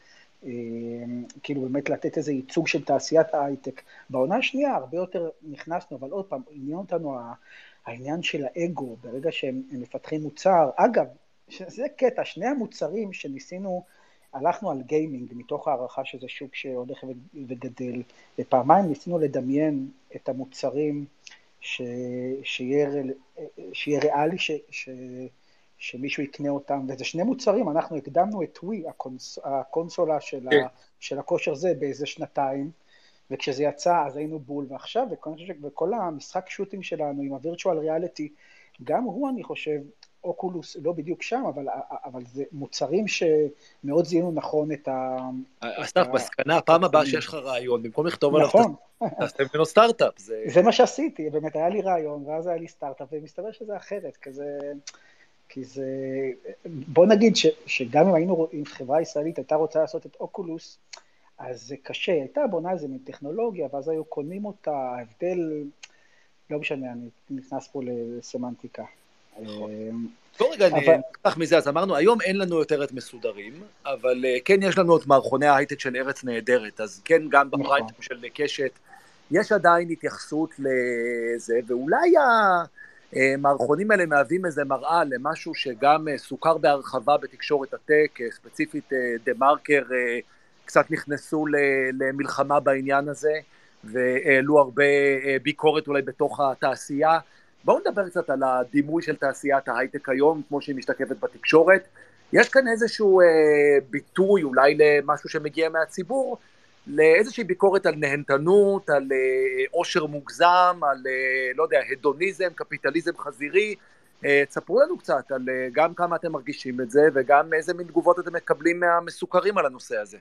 כאילו באמת לתת איזה ייצוג של תעשיית ההייטק. בעונה השנייה הרבה יותר נכנסנו, אבל עוד פעם, עניין אותנו העניין של האגו, ברגע שהם מפתחים מוצר. אגב, זה קטע, שני המוצרים שניסינו, הלכנו על גיימינג, מתוך הערכה שזה שוק שהולך וגדל, ופעמיים ניסינו לדמיין את המוצרים ש... שיהיה, שיהיה ריאלי ש... ש... שמישהו יקנה אותם, וזה שני מוצרים, אנחנו הקדמנו את ווי, הקונס... הקונסולה של, okay. ה... של הכושר זה באיזה שנתיים, וכשזה יצא אז היינו בול, ועכשיו, וכל המשחק שוטינג שלנו עם הווירטואל ריאליטי, גם הוא אני חושב, אוקולוס לא בדיוק שם, אבל, אבל זה מוצרים שמאוד זיהינו נכון את ה... אסתר, בסקנה, הפעם הבאה שיש לך רעיון, במקום לכתוב עליו, תעשה ממנו סטארט-אפ. זה מה שעשיתי, באמת היה לי רעיון, ואז היה לי סטארט-אפ, ומסתבר שזה אחרת, כזה... כי זה... בוא נגיד ש, שגם אם היינו, אם חברה ישראלית הייתה רוצה לעשות את אוקולוס, אז זה קשה, הייתה בונה איזה מטכנולוגיה, ואז היו קונים אותה, ההבדל, לא משנה, אני נכנס פה לסמנטיקה. בוא רגע נקח מזה, אז אמרנו, היום אין לנו יותר את מסודרים, אבל כן יש לנו את מערכוני ההייטק של ארץ נהדרת, אז כן גם בפרייטים של קשת, יש עדיין התייחסות לזה, ואולי המערכונים האלה מהווים איזה מראה למשהו שגם סוכר בהרחבה בתקשורת הטק, ספציפית דה מרקר, קצת נכנסו למלחמה בעניין הזה, והעלו הרבה ביקורת אולי בתוך התעשייה. בואו נדבר קצת על הדימוי של תעשיית ההייטק היום, כמו שהיא משתקפת בתקשורת. יש כאן איזשהו אה, ביטוי, אולי למשהו שמגיע מהציבור, לאיזושהי ביקורת על נהנתנות, על אה, עושר מוגזם, על, אה, לא יודע, הדוניזם, קפיטליזם חזירי. אה, תספרו לנו קצת על אה, גם כמה אתם מרגישים את זה, וגם איזה מין תגובות אתם מקבלים מהמסוכרים על הנושא הזה.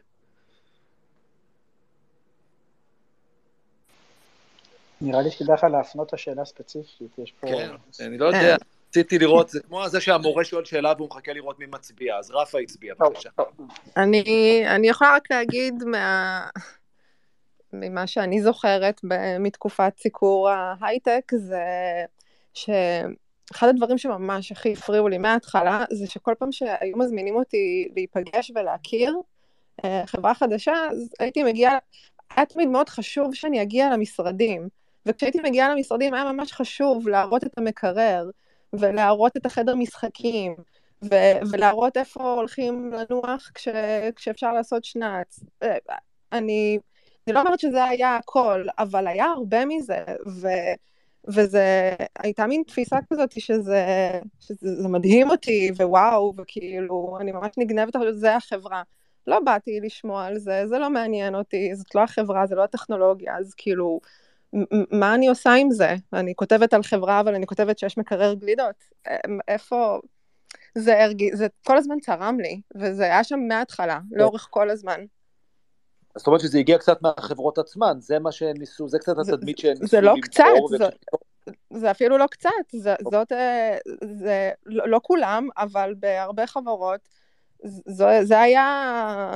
נראה לי שכדאי לך להפנות את השאלה הספציפית, יש פה... כן, אני לא יודע, רציתי לראות, זה כמו זה שהמורה שואל שאלה והוא מחכה לראות מי מצביע, אז רפה הצביע, בבקשה. אני יכולה רק להגיד ממה שאני זוכרת מתקופת סיקור ההייטק, זה שאחד הדברים שממש הכי הפריעו לי מההתחלה, זה שכל פעם שהיו מזמינים אותי להיפגש ולהכיר חברה חדשה, אז הייתי מגיעה, היה תמיד מאוד חשוב שאני אגיע למשרדים, וכשהייתי מגיעה למשרדים היה ממש חשוב להראות את המקרר, ולהראות את החדר משחקים, ו- ולהראות איפה הולכים לנוח כש- כשאפשר לעשות שנץ. אני, אני לא אומרת שזה היה הכל, אבל היה הרבה מזה, ו- וזה הייתה מין תפיסה כזאת שזה, שזה מדהים אותי, ווואו, וכאילו, אני ממש נגנבת, זה החברה. לא באתי לשמוע על זה, זה לא מעניין אותי, זאת לא החברה, זה לא הטכנולוגיה, אז כאילו, מה אני עושה עם זה? אני כותבת על חברה, אבל אני כותבת שיש מקרר גלידות. איפה? זה, הרג... זה כל הזמן צרם לי, וזה היה שם מההתחלה, לאורך כל הזמן. אז זאת אומרת שזה הגיע קצת מהחברות עצמן, זה מה שהם ניסו, זה קצת התדמית שהם ניסו. זה לא קצת, זה, זה אפילו לא קצת, זה, זאת, זה לא, לא כולם, אבל בהרבה חברות, זה, זה היה,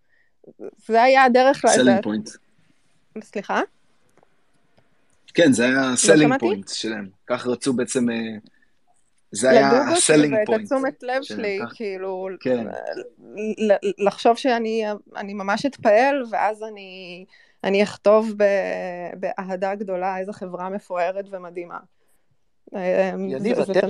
זה היה הדרך לזה. סלינג פוינט. סליחה? כן, זה היה הסלינג פוינט שלהם. כך רצו בעצם, זה היה הסלינג פוינט. ואת התשומת לב שלי, כאילו, לחשוב שאני ממש אתפעל, ואז אני אכתוב באהדה גדולה איזו חברה מפוארת ומדהימה. יניב, אתם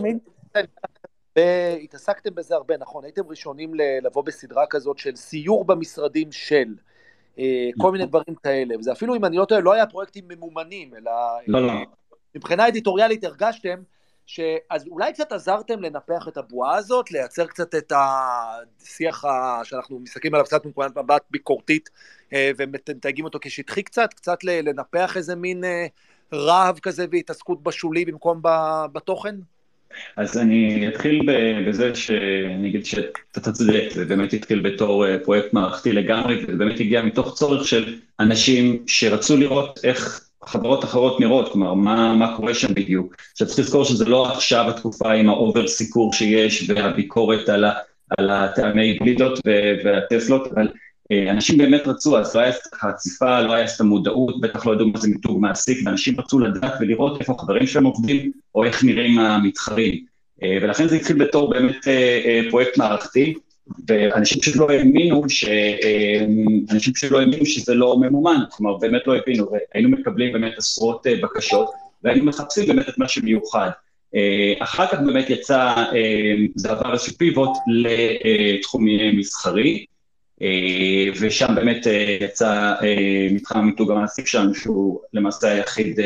התעסקתם בזה הרבה, נכון? הייתם ראשונים לבוא בסדרה כזאת של סיור במשרדים של... כל מיני דברים כאלה, וזה אפילו אם אני לא טועה, לא היה פרויקטים ממומנים, אלא לא, לא. מבחינה אדיטוריאלית הרגשתם, אז אולי קצת עזרתם לנפח את הבועה הזאת, לייצר קצת את השיח שאנחנו מסתכלים עליו קצת מנקודת מבט ביקורתית, ומתייגים אותו כשטחי קצת, קצת לנפח איזה מין רהב כזה והתעסקות בשולי במקום בתוכן? אז אני אתחיל בזה שאני אגיד שאתה צודק, זה באמת התחיל בתור פרויקט מערכתי לגמרי, וזה באמת הגיע מתוך צורך של אנשים שרצו לראות איך חברות אחרות נראות, כלומר, מה, מה קורה שם בדיוק. שצריך לזכור שזה לא עכשיו התקופה עם האובר סיקור שיש, והביקורת על, ה, על הטעמי גלידות והטסלות, אבל אנשים באמת רצו, אז לא היה חציפה, לא היה את המודעות, בטח לא ידעו מה זה מיתוג מעסיק, ואנשים רצו לדעת ולראות איפה החברים שלהם עובדים, או איך נראים המתחרים. ולכן זה התחיל בתור באמת פרויקט מערכתי, ואנשים פשוט לא האמינו ש... אנשים פשוט לא האמינו שזה לא ממומן, כלומר, באמת לא הבינו, והיינו מקבלים באמת עשרות בקשות, והיינו מחפשים באמת את מה שמיוחד. אחר כך באמת יצא, זה עבר איזשהו פיבוט לתחומי מסחרי, ושם באמת יצא מתחם המיתוג המעסיק שלנו, שהוא למעשה היחיד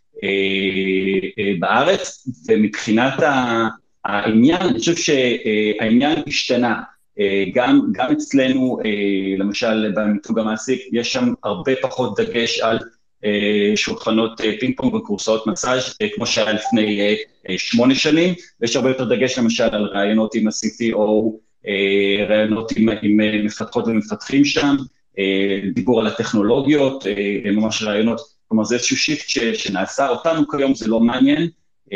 בארץ, ומבחינת העניין, אני חושב שהעניין השתנה, גם, גם אצלנו, למשל במיתוג המעסיק, יש שם הרבה פחות דגש על שולחנות פינג פונג וקורסאות מסאז' כמו שהיה לפני שמונה שנים, ויש הרבה יותר דגש למשל על רעיונות עם ה-סי טי או, רעיונות עם, עם מפתחות ומפתחים שם, דיבור על הטכנולוגיות, ממש רעיונות, כלומר זה איזשהו שיפט שנעשה אותנו כיום, זה לא מעניין,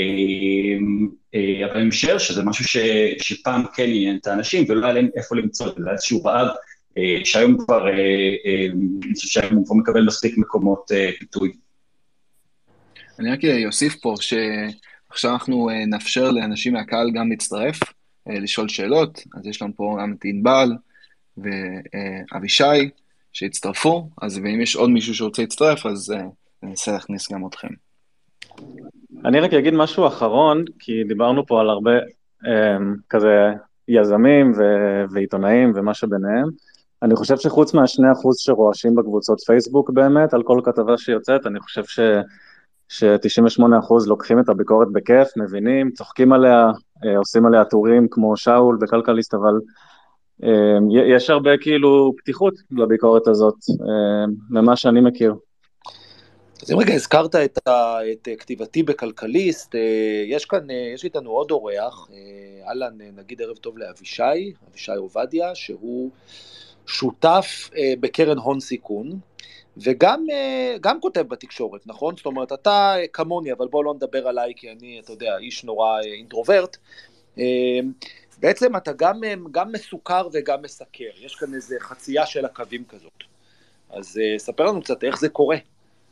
אבל אני משער שזה משהו ש, שפעם כן עניין את האנשים, ולא היה להם איפה למצוא, זה היה איזשהו רעב, שהיום כבר, אני חושב שהיום הוא כבר מקבל מספיק מקומות פיתוי. אני רק אוסיף פה שעכשיו אנחנו נאפשר לאנשים מהקהל גם להצטרף, לשאול שאלות, אז יש לנו פה גם את ענבל ואבישי שהצטרפו, אז ואם יש עוד מישהו שרוצה להצטרף, אז ננסה להכניס גם אתכם. אני רק אגיד משהו אחרון, כי דיברנו פה על הרבה כזה יזמים ועיתונאים ומה שביניהם, אני חושב שחוץ מהשני אחוז שרועשים בקבוצות פייסבוק באמת, על כל כתבה שיוצאת, אני חושב ש... ש-תשעים ושמונה אחוז לוקחים את הביקורת בכיף, מבינים, צוחקים עליה, עושים עליה טורים כמו שאול בכלכליסט, אבל יש הרבה כאילו פתיחות לביקורת הזאת, ממה שאני מכיר. אז אם רגע הזכרת את, ה, את כתיבתי בכלכליסט, יש כאן, יש איתנו עוד אורח, אלן, נגיד ערב טוב לאבישי, אבישי עובדיה, שהוא שותף בקרן הון סיכון, וגם גם כותב בתקשורת, נכון? זאת אומרת, אתה כמוני, אבל בוא לא נדבר עליי, כי אני, אתה יודע, איש נורא אינטרוברט, בעצם אתה גם, גם מסוכר וגם מסקר, יש כאן איזו חצייה של הקווים כזאת, אז ספר לנו קצת איך זה קורה.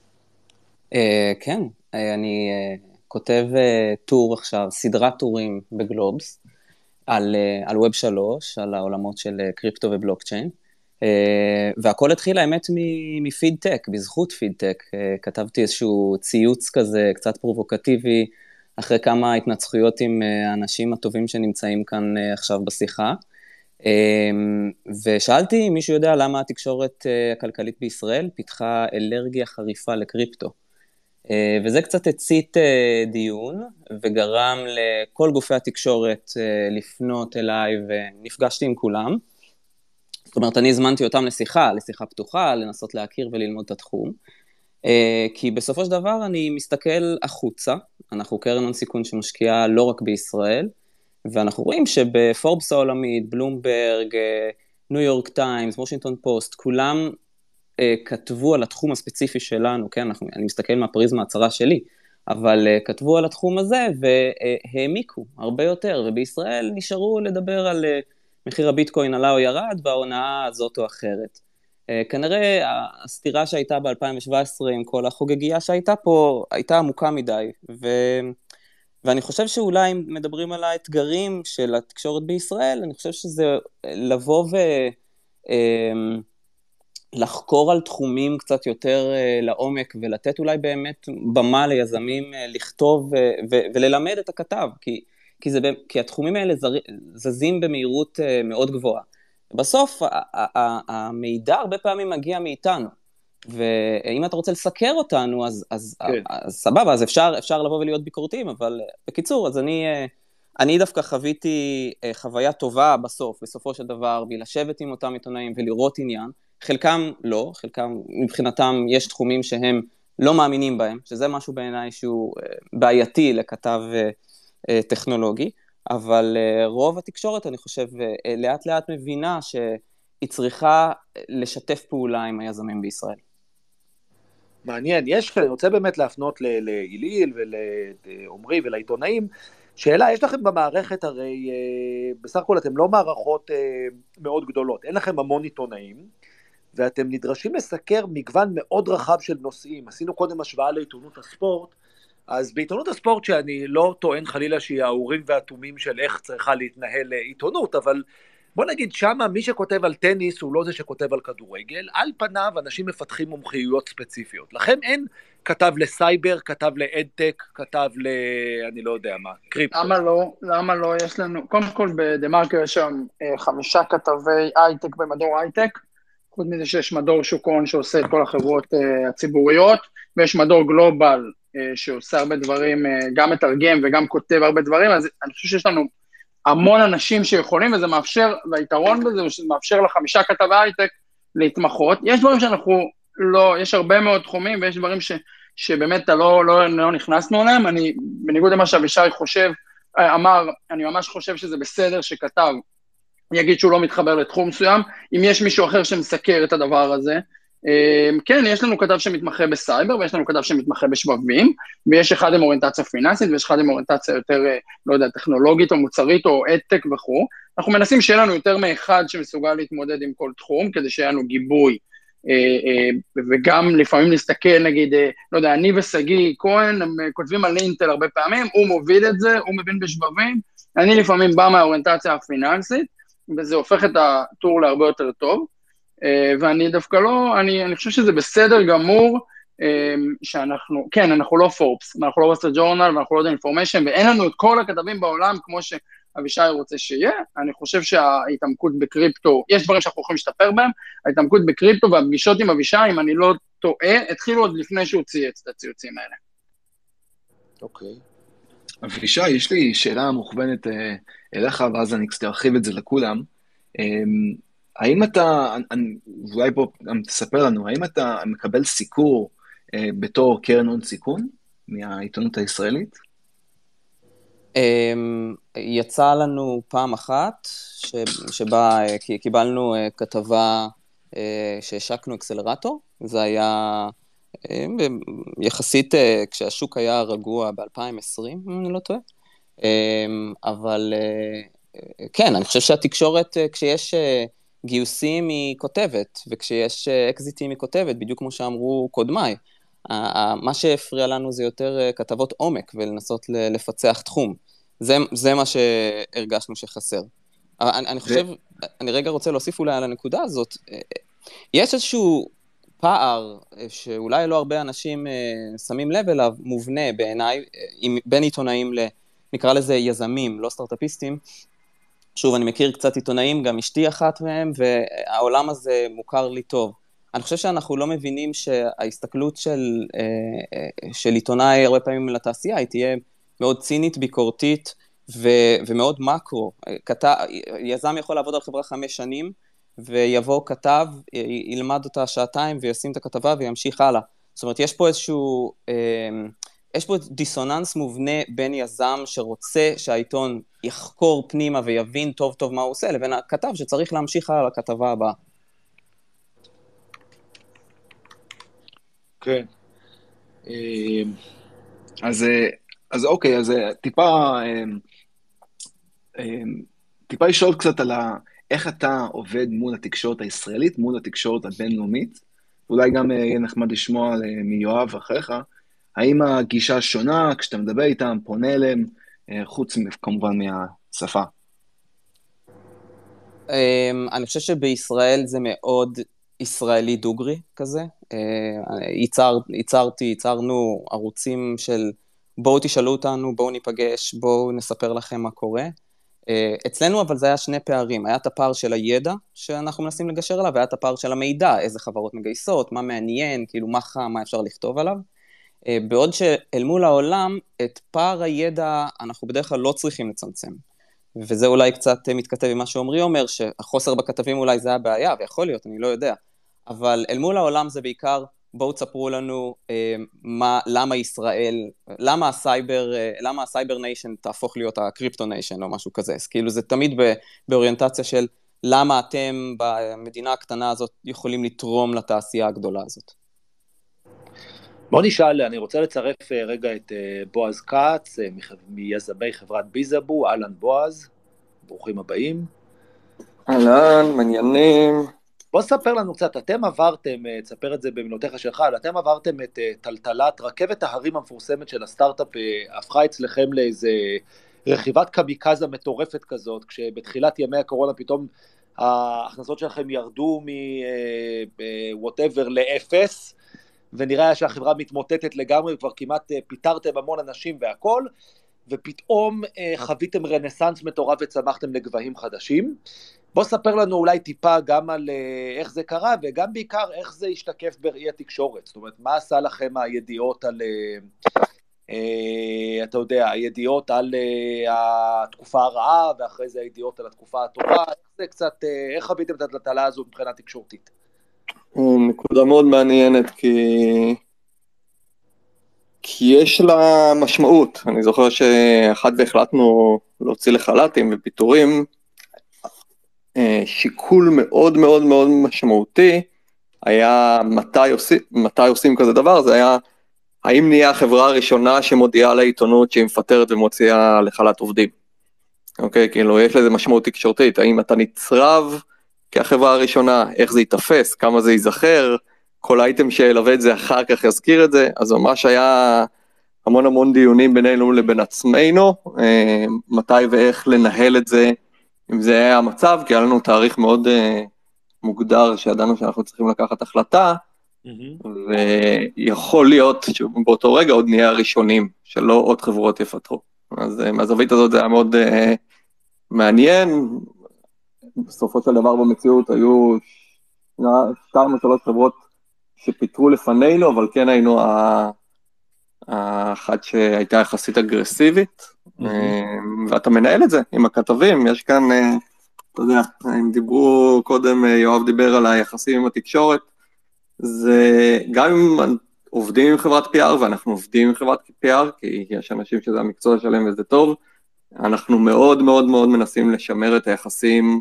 כן, אני כותב טור עכשיו, סדרת טורים בגלובס, על, על ווב שלוש, על העולמות של קריפטו ובלוקצ'יין, והכל התחיל האמת מפיד טק, בזכות פיד טק, כתבתי איזשהו ציוץ כזה, קצת פרובוקטיבי, אחרי כמה התנצחויות עם האנשים הטובים שנמצאים כאן עכשיו בשיחה, ושאלתי אם מישהו יודע למה התקשורת הכלכלית בישראל פיתחה אלרגיה חריפה לקריפטו, וזה קצת הצית דיון, וגרם לכל גופי התקשורת לפנות אליי, ונפגשתי עם כולם. זאת אומרת, אני הזמנתי אותם לשיחה, לשיחה פתוחה, לנסות להכיר וללמוד את התחום, כי בסופו של דבר אני מסתכל החוצה, אנחנו קרן הון סיכון שמשקיעה לא רק בישראל, ואנחנו רואים שבפורבס העולמית, בלומברג, ניו יורק טיימס, וושינגטון פוסט, כולם כתבו על התחום הספציפי שלנו, כן, אנחנו, אני מסתכל מהפריזמה הצרה שלי, אבל כתבו על התחום הזה והעמיקו הרבה יותר, ובישראל נשארו לדבר על מחיר הביטקוין עלה או ירד, וההונאה הזאת או אחרת. כנראה הסתירה שהייתה ב-אלפיים שבע עשרה עם כל החוגגייה שהייתה פה, הייתה עמוקה מדי, ו... ואני חושב שאולי אם מדברים על האתגרים של התקשורת בישראל, אני חושב שזה לבוא ו... לחקור על תחומים קצת יותר לעומק, ולתת אולי באמת במה ליזמים לכתוב ו- וללמד את הכתב, כי, כי, זה, כי התחומים האלה זזים במהירות מאוד גבוהה. בסוף המידע הרבה פעמים מגיע מאיתנו, ואם אתה רוצה לסקר אותנו, אז, אז, כן. אז סבבה, אז אפשר, אפשר לבוא ולהיות ביקורתיים, אבל בקיצור, אז אני, אני דווקא חוויתי חוויה טובה בסוף, בסופו של דבר, בלשבת עם אותם עיתונאים ולראות עניין, חלקם לא, חלקם מבחינתם יש תחומים שהם לא מאמינים בהם, שזה משהו בעיניי שהוא בעייתי לכתב טכנולוגי, אבל רוב התקשורת אני חושב לאט לאט מבינה שהיא צריכה לשתף פעולה עם היזמים בישראל. מעניין, יש, אני רוצה באמת להפנות לאיליל ולעומרי ולעיתונאים, שאלה, יש לכם במערכת הרי, בסך הכל אתם לא מערכות מאוד גדולות, אין לכם המון עיתונאים, ואתם נדרשים לסקר מגוון מאוד רחב של נושאים. עשינו קודם השוואה לעיתונות הספורט, אז בעיתונות הספורט שאני לא טוען חלילה שהיא האורים והתומים של איך צריכה להתנהל עיתונות, אבל בוא נגיד שמה, מי שכותב על טניס הוא לא זה שכותב על כדורגל, על פניו אנשים מפתחים מומחיויות ספציפיות, לכם אין כתב לסייבר, כתב לאדטק, כתב ל... אני לא יודע מה, קריפטו. למה לא? למה לא? יש לנו, קודם כל בדמרקר יש שם חמישה כתבי הייטק במדור הייטק, חוץ מזה שיש מדור שוק ההון שעושה את כל החברות הציבוריות, ויש מדור גלובל שעושה הרבה דברים, גם מתרגם וגם כותב הרבה דברים, אז אני חושב שיש לנו המון אנשים שיכולים, וזה מאפשר, והיתרון בזה הוא שזה מאפשר לחמישה כתבי הייטק להתמחות. יש דברים שאנחנו לא, יש הרבה מאוד תחומים, ויש דברים ש, שבאמת לא, לא, לא נכנסנו אליהם. אני, בניגוד למה שאבישי חושב, אמר, אני ממש חושב שזה בסדר שכתב, יגיד שהוא לא מתחבר לתחום מסוים, אם יש מישהו אחר שמסקר את הדבר הזה. כן, יש לנו כתב שמתמחה בסייבר, ויש לנו כתב שמתמחה בשבבים, ויש אחד עם אוריינטציה פיננסית, ויש אחד עם אוריינטציה יותר, לא יודע, טכנולוגית או מוצרית או אדטק וכו'. אנחנו מנסים שיהיה לנו יותר מאחד שמסוגל להתמודד עם כל תחום, כדי שיהיה לנו גיבוי, וגם לפעמים להסתכל, נגיד, לא יודע, אני וסגי כהן, הם כותבים על אינטל הרבה פעמים, הוא מוביל את זה, הוא מבין בשבבים, אני לפעמים בא מהאוריינטציה הפיננסית, וזה הופך את הטור להרבה יותר טוב, ואני דווקא לא, אני, אני חושב שזה בסדר גמור, שאנחנו, כן, אנחנו לא פורבס, אנחנו לא ווסטר ג'ורנל, ואנחנו לא יודע אינפורמיישן, ואין לנו את כל הכתבים בעולם, כמו שאבישי רוצה שיהיה. אני חושב שההתעמקות בקריפטו, יש דברים שאנחנו יכולים להשתפר בהם, ההתעמקות בקריפטו והפגישות עם אבישי, אם אני לא טועה, התחילו עוד לפני שהוא צייץ את הציוצים האלה. אוקיי. אבישי, יש לי שאלה מוכוונת אליך, ואז אני קצת ארחיב את זה לכולם. האם אתה, אולי פה גם תספר לנו, האם אתה מקבל סיקור אה, בתור קרן הון סיכון מהעיתונות הישראלית? יצא לנו פעם אחת, ש, שבה קיבלנו כתבה שהשקנו אקסלרטור, זה היה יחסית כשהשוק היה רגוע ב-אלפיים ועשרים, אני לא טועה, אבל כן, אני חושב שהתקשורת, כשיש גיוסים היא כותבת, וכשיש אקזיטים היא כותבת, בדיוק כמו שאמרו קודמיי. מה שהפריע לנו זה יותר כתבות עומק, ולנסות לפצח תחום. זה, זה מה שהרגשנו שחסר. אני, אני חושב, אני רגע רוצה להוסיף אולי על הנקודה הזאת, יש איזשהו פער, שאולי לא הרבה אנשים שמים לב אליו, מובנה בעיניי, בין עיתונאים ל, נקרא לזה יזמים, לא סטארט-אפיסטים, שוב, אני מכיר קצת עיתונאים, גם אשתי אחת מהם, והעולם הזה מוכר לי טוב. אני חושב שאנחנו לא מבינים שההסתכלות של, של עיתונאי הרבה פעמים לתעשייה, היא תהיה מאוד צינית, ביקורתית, ו, ומאוד מקרו. כתב, יזם יכול לעבוד על חברה חמש שנים, ויבוא כתב, ילמד אותה שעתיים, וישים את הכתבה, וימשיך הלאה. זאת אומרת, יש פה איזשהו... יש פה דיסוננס מובנה בין יזם שרוצה שהעיתון יחקור פנימה ויבין טוב טוב מה הוא עושה, לבין הכתב שצריך להמשיך על הכתבה הבאה. כן. אז, אז אוקיי, אז טיפה, טיפה לשאול קצת על איך אתה עובד מול התקשורת הישראלית, מול התקשורת הבינלאומית, אולי גם יהיה נחמד לשמוע מיואב אחריך, האם הגישה שונה, כשאתה מדבר איתם, פונה אליהם, חוץ כמובן מהשפה? אני חושב שבישראל זה מאוד ישראלי דוגרי כזה. ייצרתי, ייצרנו ערוצים של בואו תשאלו אותנו, בואו ניפגש, בואו נספר לכם מה קורה. אצלנו אבל זה היה שני פערים, היה את הפער של הידע שאנחנו מנסים לגשר עליו, והיה את הפער של המידע, איזה חברות מגייסות, מה מעניין, כאילו מה חם, מה אפשר לכתוב עליו. בעוד שאל מול העולם, את פער הידע אנחנו בדרך כלל לא צריכים לצמצם. וזה אולי קצת מתכתב עם מה שעומרי אומר, שהחוסר בכתבים אולי זה הבעיה, ויכול להיות, אני לא יודע. אבל אל מול העולם זה בעיקר, בואו תספרו לנו מה, למה ישראל, למה הסייבר, למה הסייבר ניישן תהפוך להיות הקריפטו ניישן או משהו כזה. אז כאילו זה תמיד באוריינטציה של למה אתם במדינה הקטנה הזאת יכולים לתרום לתעשייה הגדולה הזאת. בוא נשאל, אני רוצה לצרף רגע את בועז קאץ, מיזמי חברת ביזאבו, אהלן בועז, ברוכים הבאים. אהלן, מעניינים. בוא ספר לנו קצת, אתם עברתם, תספר את זה במילותיך שלך, אתם עברתם את טלטלת רכבת ההרים המפורסמת של הסטארט-אפ, הפכה אצלכם לאיזה רכיבת קמיקזה מטורפת כזאת, כשבתחילת ימי הקורונה פתאום ההכנסות שלכם ירדו מ-whatever לאפס, ונראה שהחברה מתמוטטת לגמרי, וכבר כמעט פיטרתם המון אנשים והכל, ופתאום חוויתם רנסנס מטורף וצמחתם לגבהים חדשים. בוא ספר לנו אולי טיפה גם על איך זה קרה, וגם בעיקר איך זה השתקף בראי התקשורת. זאת אומרת, מה עשה לכם הידיעות על, אתה יודע, הידיעות על התקופה הרעה, ואחרי זה הידיעות על התקופה הטובה, איך זה קצת, איך חוויתם את הטלטלה הזו מבחינה תקשורתית? נקודה מאוד מעניינת, כי... כי יש לה משמעות. אני זוכר שאחד והחלטנו להוציא לחל"תים ופיטורים, שיקול מאוד מאוד מאוד משמעותי, היה מתי עושים, מתי עושים כזה דבר, זה היה, האם נהיה החברה הראשונה שמודיעה לעיתונות שהיא מפטרת ומוציאה לחל"ת עובדים. אוקיי, כאילו יש לזה משמעות תקשורתית, האם אתה נצרב כחברה הראשונה, איך זה יתפס, כמה זה ייזכר, כל אייטם שילווה את זה אחר כך יזכיר את זה, אז ממש היה המון המון דיונים בינינו לבין עצמנו, מתי ואיך לנהל את זה, אם זה היה המצב, כי היה לנו תאריך מאוד מוגדר שידענו שאנחנו צריכים לקחת החלטה, ויכול להיות שבאותו רגע עוד נהיה הראשונים, שלא עוד חברות יפתחו. אז מהזווית הזאת זה היה מאוד מעניין, בסופו של דבר במציאות היו שתיים או שלוש חברות שפיתרו לפנינו, אבל כן היינו האחת שהייתה יחסית אגרסיבית, ואתה מנהל את זה עם הכתבים, יש כאן, אתה יודע, הם דיברו קודם, יואב דיבר על היחסים עם התקשורת, זה גם אם עובדים עם חברת פי אר, ואנחנו עובדים עם חברת פי אר, כי יש אנשים שזה המקצוע שלהם וזה טוב, אנחנו מאוד מאוד מאוד מנסים לשמר את היחסים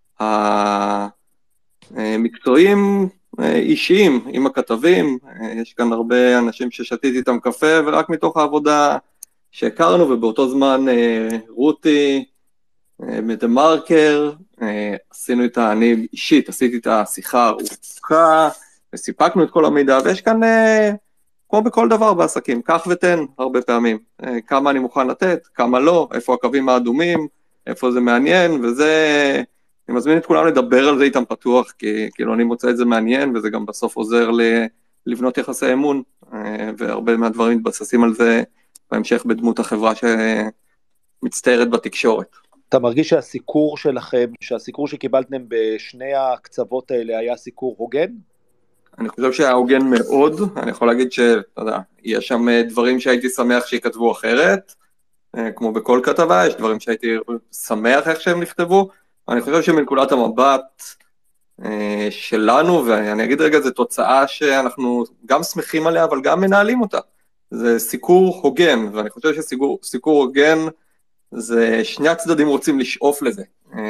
המקצועיים, אישיים, עם הכתבים, יש כאן הרבה אנשים ששתיתי איתם קפה, ורק מתוך העבודה שהכרנו, ובאותו זמן רותי, מדה מרקר, עשינו איתה, אני אישית, עשיתי את השיחה ארוכה, וסיפקנו את כל המידע, ויש כאן, כמו בכל דבר בעסקים, כך ותן הרבה פעמים, כמה אני מוכן לתת, כמה לא, איפה הקווים האדומים, איפה זה מעניין, וזה, אני מזמין את כולם לדבר על זה איתם פתוח, כי כאילו אני מוצא את זה מעניין, וזה גם בסוף עוזר לבנות יחסי אמון, והרבה מהדברים מתבססים על זה, בהמשך בדמות החברה שמצטיירת בתקשורת. אתה מרגיש שהסיקור שלכם, שהסיקור שקיבלתם בשני הקצוות האלה היה סיקור הוגן? אני חושב שהיה הוגן מאוד, אני יכול להגיד שאתה יודע, יש שם דברים שהייתי שמח שיכתבו אחרת, כמו בכל כתבה, יש דברים שהייתי שמח איך שהם נכתבו, אני חושב שמנקודת המבט שלנו, ואני אגיד רגע, זו תוצאה שאנחנו גם שמחים עליה, אבל גם מנהלים אותה. זה סיקור הוגן, ואני חושב שסיקור הוגן, זה שני הצדדים רוצים לשאוף לזה,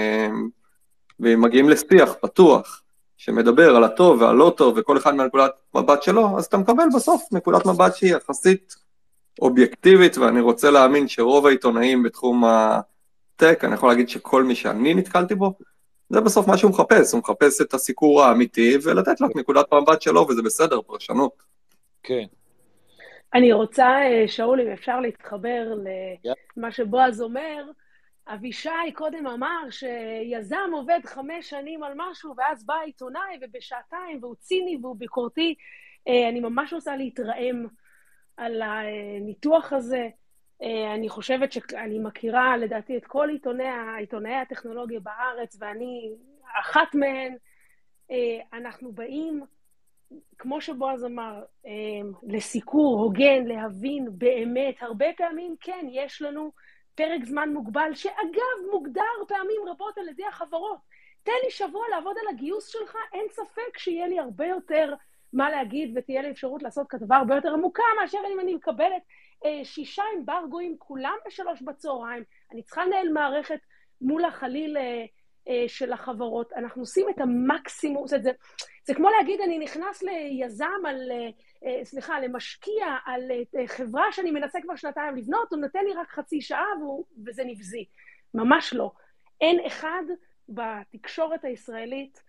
ומגיעים לשיח פתוח, שמדבר על הטוב ועל לא טוב, וכל אחד מהנקודת מבט שלו, אז אתה מקבל בסוף נקודת מבט שהיא יחסית אובייקטיבית, ואני רוצה להאמין שרוב העיתונאים בתחום הטק, אני יכול להגיד שכל מי שאני נתקלתי בו, זה בסוף מה שהוא מחפש, הוא מחפש את הסיקור האמיתי, ולתת לך נקודת מבט שלו, וזה בסדר, פרשנות. כן. אני רוצה, שאול, אם אפשר להתחבר למה שבועז אומר, אבישי קודם אמר שיזם עובד חמש שנים על משהו, ואז בא עיתונאי ובשעתיים, והוא ציני והוא ביקורתי. אני ממש רוצה להתרעם על הניתוח הזה. אני חושבת שאני מכירה, לדעתי, את כל עיתונאי, עיתונאי הטכנולוגיה בארץ, ואני אחת מהן. אנחנו באים, כמו שבועז אמר, לסיקור הוגן, להבין באמת, הרבה פעמים כן, יש לנו פרק זמן מוגבל, שאגב מוגדר פעמים רבות על ידי החברות. תן לי שבוע לעבוד על הגיוס שלך, אין ספק שיהיה לי הרבה יותר מה להגיד, ותהיה לי אפשרות לעשות כתבה הרבה יותר עמוקה, מאשר אם אני מקבלת אה, שישה אמברגויים, כולם בשלוש בצהריים, אני צריכה לנהל מערכת מול החליל אה, אה, של החברות, אנחנו עושים את המקסימום, זה, זה, זה כמו להגיד, אני נכנס ליזם על... אה, סליחה, למשקיע על חברה שאני מנסה כבר שנתיים לבנות, הוא נותן לי רק חצי שעה והוא, וזה נבזי. ממש לא. אין אחד בתקשורת הישראלית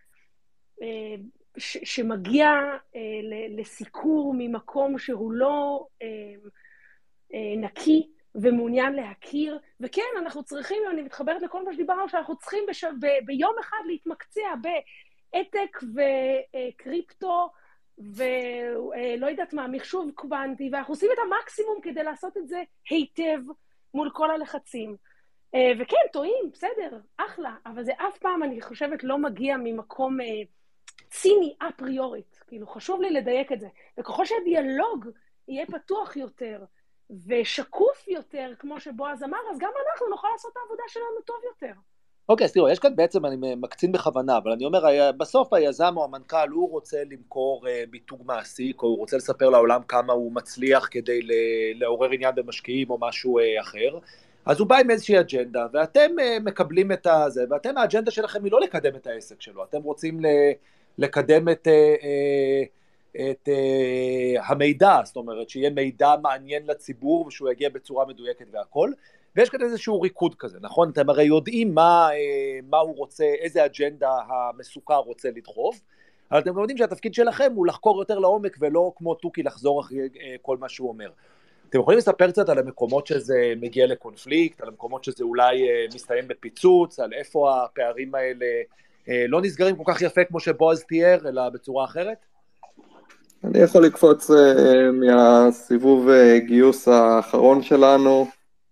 ש, שמגיע לסיקור ממקום שהוא לא נקי ומעוניין להכיר, וכן, אנחנו צריכים, אני מתחברת לכל מה שדיברנו, שאנחנו צריכים בש... ב... ביום אחד להתמקצע בעתק וקריפטו, ולא יודעת מה, מחשוב קוונטי, ואנחנו עושים את המקסימום כדי לעשות את זה היטב מול כל הלחצים. וכן, טועים, בסדר, אחלה, אבל זה אף פעם, אני חושבת, לא מגיע ממקום ציני אפריורית. כאילו, חשוב לי לדייק את זה. וככל שהדיאלוג יהיה פתוח יותר, ושקוף יותר, כמו שבועז אמר, אז גם אנחנו נוכל לעשות את העבודה שלנו טוב יותר. אוקיי, אז תראו, יש כאן בעצם, אני מקצין בכוונה, אבל אני אומר, בסוף היזם או המנכ"ל, הוא רוצה למכור מיתוג מעסיק, או הוא רוצה לספר לעולם כמה הוא מצליח כדי לעורר עניין במשקיעים או משהו אחר, אז הוא בא עם איזושהי אג'נדה, ואתם מקבלים את זה, ואתם, האג'נדה שלכם היא לא לקדם את העסק שלו, אתם רוצים לקדם את, את המידע, זאת אומרת, שיהיה מידע מעניין לציבור, ושהוא יגיע בצורה מדויקת והכל, ויש כאן איזשהו ריקוד כזה, נכון? אתם הרי יודעים מה, מה הוא רוצה, איזה אג'נדה המסוכר רוצה לדחוף, אבל אתם גם יודעים שהתפקיד שלכם הוא לחקור יותר לעומק, ולא כמו טוקי לחזור אחרי כל מה שהוא אומר. אתם יכולים לספר קצת על המקומות שזה מגיע לקונפליקט, על המקומות שזה אולי מסתיים בפיצוץ, על איפה הפערים האלה לא נסגרים כל כך יפה כמו שבועז תיאר, אלא בצורה אחרת? אני יכול לקפוץ מהסיבוב גיוס האחרון שלנו,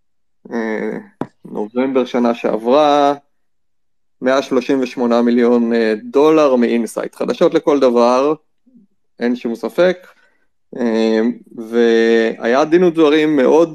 נובמבר שנה שעברה, מאה שלושים ושמונה מיליון דולר מאינסייט, חדשות לכל דבר, אין שום ספק, והיה דין ודברים מאוד,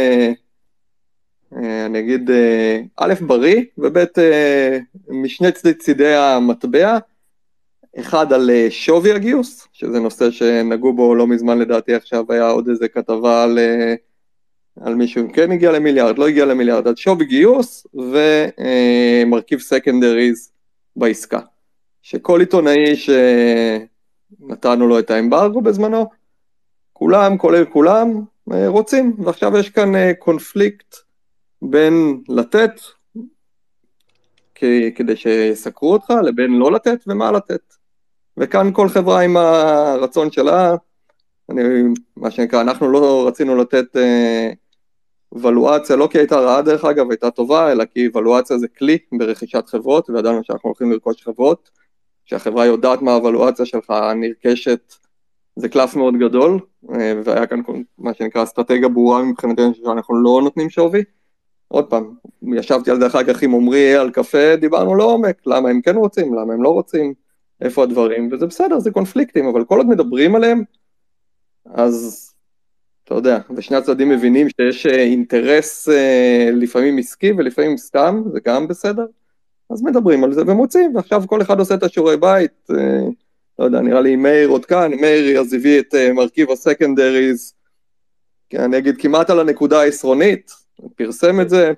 אני אגיד, א' בריא, וב' משני צידי המטבע, אחד על שווי הגיוס, שזה נושא שנגעו בו לא מזמן לדעתי, עכשיו היה עוד איזה כתבה על, על מישהו, כן הגיע למיליארד, לא הגיע למיליארד, על שווי גיוס, ומרכיב סקנדריז בעסקה, שכל עיתונאי שנתנו לו את האמברגו בזמנו, כולם, כולל כולם, רוצים, ועכשיו יש כאן קונפליקט בין לתת, כדי שיסקרו אותך, לבין לא לתת ומה לתת. וכאן כל חברה עם הרצון שלה, אני, מה שנקרא, אנחנו לא רצינו לתת אה, ולואציה, לא כי הייתה רעה דרך אגב, הייתה טובה, אלא כי ולואציה זה כלי ברכישת חברות, וידענו שאנחנו הולכים לרכוש חברות, שהחברה יודעת מה הוולואציה שלך נרכשת, זה קלף מאוד גדול, אה, והיה כאן מה שנקרא אסטרטגיה ברורה מבחינתנו שאנחנו לא נותנים שווי. עוד פעם, ישבתי על דרך אגב עם עומרי על קפה, דיברנו לעומק, למה הם כן רוצים, למה הם לא רוצים, איפה הדברים, וזה בסדר, זה קונפליקטים, אבל כל עוד מדברים עליהם, אז אתה יודע, ושני הצדדים מבינים שיש אינטרס לפעמים עסקי ולפעמים סתם, זה גם בסדר, אז מדברים על זה ומוצאים, ועכשיו כל אחד עושה את השיעורי בית, לא יודע, נראה לי מאיר עוד כאן, מאיר אז הביא את מרכיב הסקנדריז, אני אגיד כמעט על הנקודה העשרונית, פרסם את זה,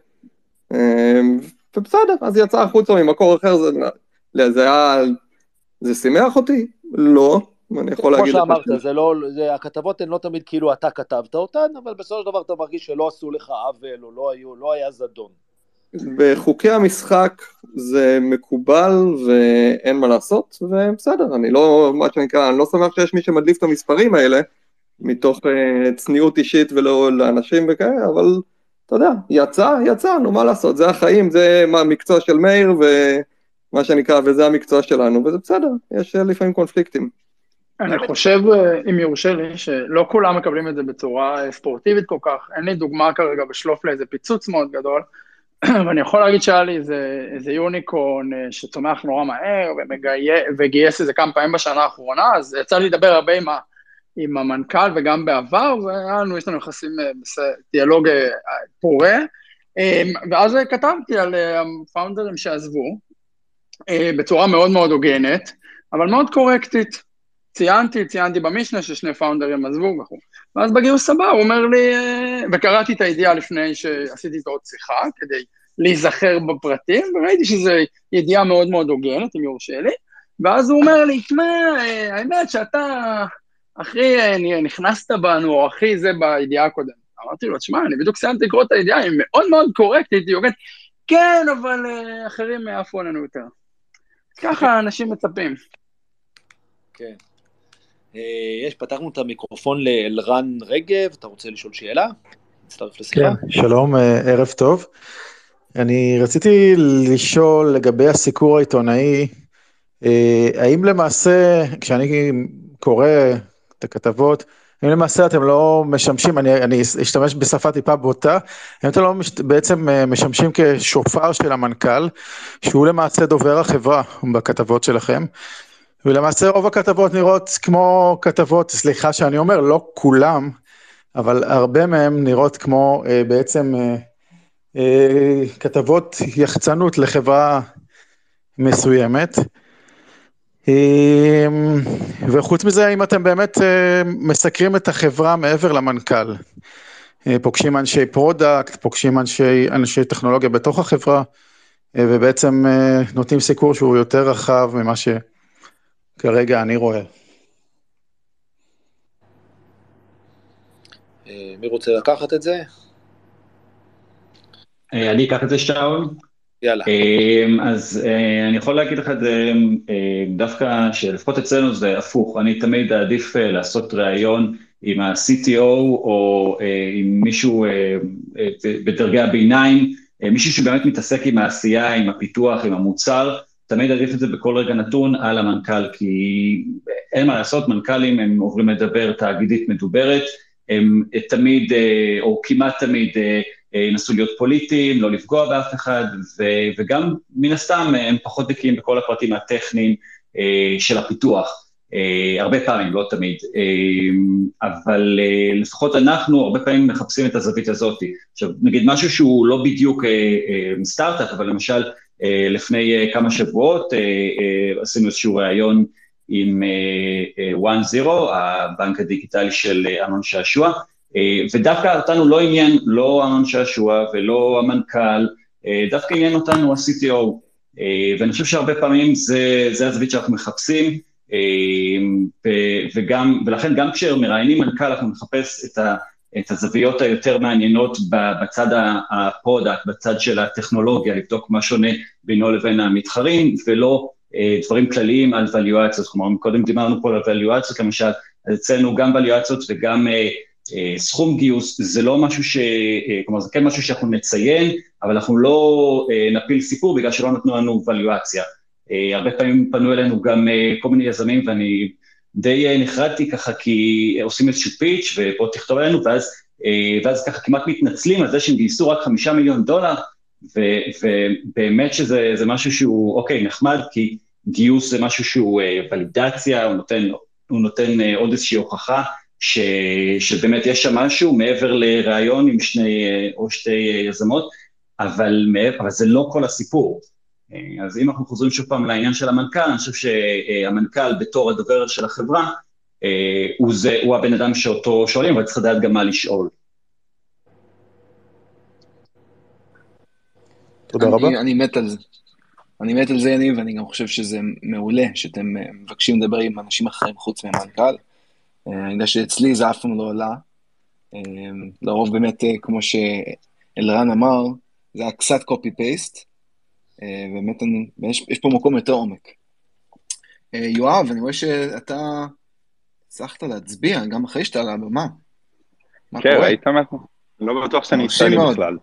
ובסדר, אז יצא החוצה ממקור אחר, זה, זה היה, זה שימח אותי? לא, אני יכול להגיד... כמו שאמרת, זה לא, זה, הכתבות הן לא תמיד כאילו אתה כתבת אותן, אבל בסופו של דבר אתה מרגיש שלא עשו לך עוול, או לא, היו, לא היה זדון. בחוקי המשחק זה מקובל ואין מה לעשות, ובסדר, אני לא, מה שנקרא, אני לא שמח שיש מי שמדליף את המספרים האלה, מתוך uh, צניעות אישית ולא לאנשים וכאלה, אבל אתה יודע, יצא, יצא, נו מה לעשות, זה החיים, זה המקצוע של מאיר, ומה שנקרא, וזה המקצוע שלנו, וזה בסדר, יש לפעמים קונפליקטים. אני חושב, אם יורשה לי, שלא כולם מקבלים את זה בצורה ספורטיבית כל כך, אין לי דוגמה כרגע בשלוף לאיזה פיצוץ מאוד גדול, ואני יכול להגיד שהיה לי איזה, איזה יוניקורן שצומח נורא מהר, וגייס איזה כמה פעמים בשנה האחרונה, אז יצא לי לדבר הרבה עם ה... עם המנכ"ל וגם בעבר, ואנו, יש לנו יחסים דיאלוג פורה, ואז כתבתי על הפאונדרים שעזבו, בצורה מאוד מאוד הוגנת, אבל מאוד קורקטית, ציינתי, ציינתי במשנה ששני פאונדרים עזבו וכו', ואז בגיוס הבא הוא אומר לי, וקראתי את הידיעה לפני שעשיתי את עוד שיחה, כדי להיזכר בפרטים, וראיתי שזו ידיעה מאוד מאוד הוגנת, אם יורשה לי, ואז הוא אומר לי, תשמע, האמת שאתה... אחי, נכנסת בנו, או אחי, זה בידיעה הקודמת. אמרתי לו, תשמע, אני בדיוק סיימתי לקרוא את הידיעה, היא מאוד מאוד קורקטית, היא אומרת, כן, אבל אחרים עפו עלינו יותר. ככה אנשים מצפים. כן. יש, פתחנו את המיקרופון לאלרן רגב, אתה רוצה לשאול שאלה? מצטרף לשיחה. כן, שלום, ערב טוב. אני רציתי לשאול לגבי הסיקור העיתונאי, האם למעשה, כשאני קורא את הכתבות, האם למעשה אתם לא משמשים, אני, אני אשתמש בשפה טיפה בוטה, האם אתם לא בעצם משמשים כשופר של המנכ"ל, שהוא למעשה דובר החברה בכתבות שלכם, ולמעשה רוב הכתבות נראות כמו כתבות, סליחה שאני אומר, לא כולם, אבל הרבה מהם נראות כמו אה, בעצם אה, אה, כתבות יחצנות לחברה מסוימת. אה, וחוץ מזה, אם אתם באמת אה, מסקרים את החברה מעבר למנכ"ל, אה, פוגשים אנשי פרודקט, פוגשים אנשי, אנשי טכנולוגיה בתוך החברה, אה, ובעצם אה, נותנים סיקור שהוא יותר רחב ממה שכרגע אני רואה. מי רוצה לקחת את זה? אני אקח את זה, שאול. יאללה. אז אני יכול להגיד לך את זה דווקא שלפחות אצלנו זה הפוך, אני תמיד עדיף לעשות ראיון עם ה-סי טי או או עם מישהו בדרגי הביניים, מישהו שבאמת מתעסק עם העשייה, עם הפיתוח, עם המוצר, תמיד עדיף את זה בכל רגע נתון על המנכ"ל, כי אין מה לעשות, מנכ"לים הם עוברים לדבר תאגידית מדוברת, הם תמיד, או כמעט תמיד, ינסו להיות פוליטיים, לא לפגוע באף אחד, וגם מן הסתם הם פחות בקיאים בכל הפרטים הטכניים של הפיתוח, הרבה פעמים, לא תמיד, אבל לפחות אנחנו הרבה פעמים מחפשים את הזווית הזאת. עכשיו, נגיד משהו שהוא לא בדיוק סטארט-אפ, אבל למשל לפני כמה שבועות עשינו איזשהו ראיון עם וואן זירו, הבנק הדיגיטלי של אמנון שעשוע, ודווקא אותנו לא עניין, לא אמנון שעשוע ולא המנכ"ל, דווקא עניין אותנו ה-סי טי או, ואני חושב שהרבה פעמים זה, זה הזווית שאנחנו מחפשים, וגם, ולכן גם כשמראיינים מנכ"ל אנחנו מחפש את, ה, את הזוויות היותר מעניינות בצד הפרודקט, בצד של הטכנולוגיה, לבדוק מה שונה בינו לבין המתחרים, ולא דברים כלליים על ואליואציות, כלומר, קודם דיברנו פה על ואליואציות, למשל, אז אצלנו גם ואליואציות וגם סכום גיוס, זה לא משהו ש... כלומר, זה כן משהו שאנחנו נציין, אבל אנחנו לא נפיל סיפור בגלל שלא נתנו לנו ואליואציה. הרבה פעמים פנו אלינו גם כל מיני יזמים, ואני די נחרדתי ככה, כי עושים איזשהו פיץ' ופה תכתוב אלינו, ואז, ואז ככה כמעט מתנצלים על זה שהם גייסו רק חמישה מיליון דולר, ובאמת שזה זה משהו שהוא, אוקיי, נחמד, כי גיוס זה משהו שהוא ולידציה, הוא נותן, הוא נותן עוד איזושהי הוכחה, ש, שבאמת יש שם משהו מעבר לרעיון עם שני או שתי יזמות, אבל, אבל זה לא כל הסיפור. אז אם אנחנו חוזרים שוב פעם לעניין של המנכ"ל, אני חושב שהמנכ"ל בתור הדובר של החברה, הוא, זה, הוא הבן אדם שאותו שואלים, אבל צריך לדעת גם מה לשאול. תודה רבה. אני, אני מת על זה. אני מת על זה, יניב, ואני גם חושב שזה מעולה, שאתם מבקשים לדבר עם אנשים אחרים חוץ מהמנכ"ל. אני יודע שאצלי זה אף פעם לא עולה. לרוב באמת, כמו שאלרן אמר, זה היה קצת קופי-פייסט, באמת יש, יש פה מקום יותר עומק. יואב, אני רואה שאתה הצלחת להצביע, גם אחרי שאתה על הבמה. כן, ראית מה? לא בטוח שאני ישראלי בכלל.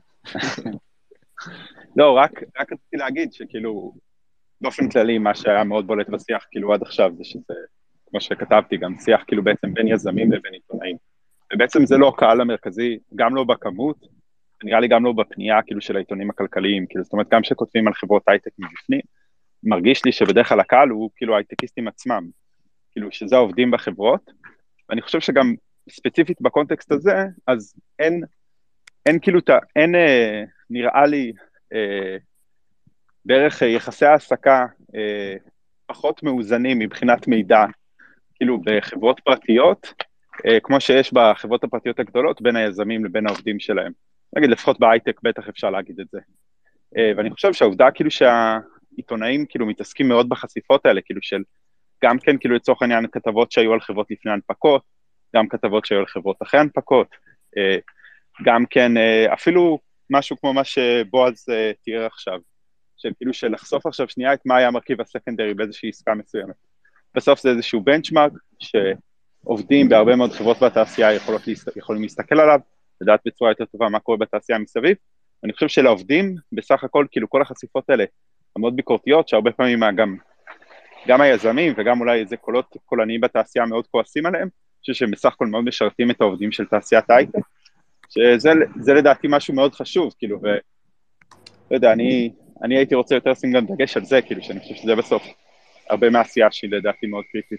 לא, רק, רק רציתי להגיד שכאילו, באופן כללי, מה שהיה מאוד בולט בשיח, כאילו עד עכשיו, זה שזה, כמו שכתבתי, גם שיח כאילו בעצם בין יזמים לבין עיתונאים. ובעצם זה לא הקהל המרכזי, גם לא בכמות, נראה לי גם לא בפנייה כאילו של העיתונים הכלכליים, כאילו זאת אומרת גם שכותבים על חברות הייטק מבפנים, מרגיש לי שבדרך כלל הקהל הוא כאילו הייטקיסטים עצמם, כאילו שזה העובדים בחברות, ואני חושב שגם ספציפית בקונטקסט הזה, אז אין, אין כאילו, אין נראה לי אה, בערך יחסי העסקה אה, פחות מאוזנים מבחינת מידע, כאילו בחברות פרטיות, אה, כמו שיש בחברות הפרטיות הגדולות, בין היזמים לבין העובדים שלהם. נגיד, לפחות בהייטק בטח אפשר להגיד את זה. ואני חושב שהעובדה כאילו שהעיתונאים כאילו מתעסקים מאוד בחשיפות האלה, כאילו של גם כן כאילו לצורך העניין כתבות שהיו על חברות לפני הנפקות, גם כתבות שהיו על חברות אחרי הנפקות, גם כן אפילו משהו כמו מה שבועז תיאר עכשיו, שכאילו של לחשוף עכשיו שנייה את מה היה המרכיב הסקנדרי באיזושהי עסקה מסוימת. בסוף זה איזשהו בנצ'מארק שעובדים בהרבה מאוד חברות בתעשייה יכולות, יכולים להסתכל עליו, לדעת בצורה יותר טובה מה קורה בתעשייה מסביב. אני חושב שלעובדים, בסך הכל, כאילו כל החשיפות האלה, המאוד ביקורתיות, שהרבה פעמים גם, גם היזמים וגם אולי איזה קולות קולניים בתעשייה מאוד כועסים עליהם, אני חושב שהם בסך הכל מאוד משרתים את העובדים של תעשיית ההייטק, שזה זה לדעתי משהו מאוד חשוב, כאילו, ו... לא יודע, אני, אני הייתי רוצה יותר לשים גם דגש על זה, כאילו, שאני חושב שזה בסוף הרבה מהעשייה שהיא לדעתי מאוד קריטית.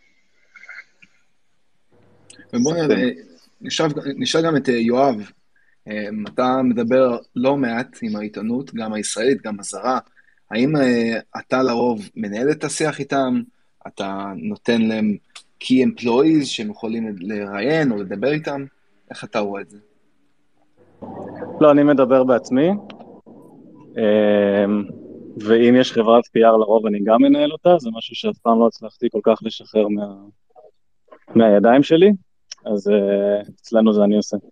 ובואו נשאל גם את יואב, אתה מדבר לא מעט עם העיתונות, גם הישראלית, גם הזרה, האם אתה לרוב מנהל את השיח איתם, אתה נותן להם key employees שהם יכולים לראיין או לדבר איתם, איך אתה רואה את זה? לא, אני מדבר בעצמי, ואם יש חברת פי אר לרוב אני גם מנהל אותה, זה משהו שאף פעם לא הצלחתי כל כך לשחרר מה... מהידיים שלי, אז אצלנו זה אני עושה.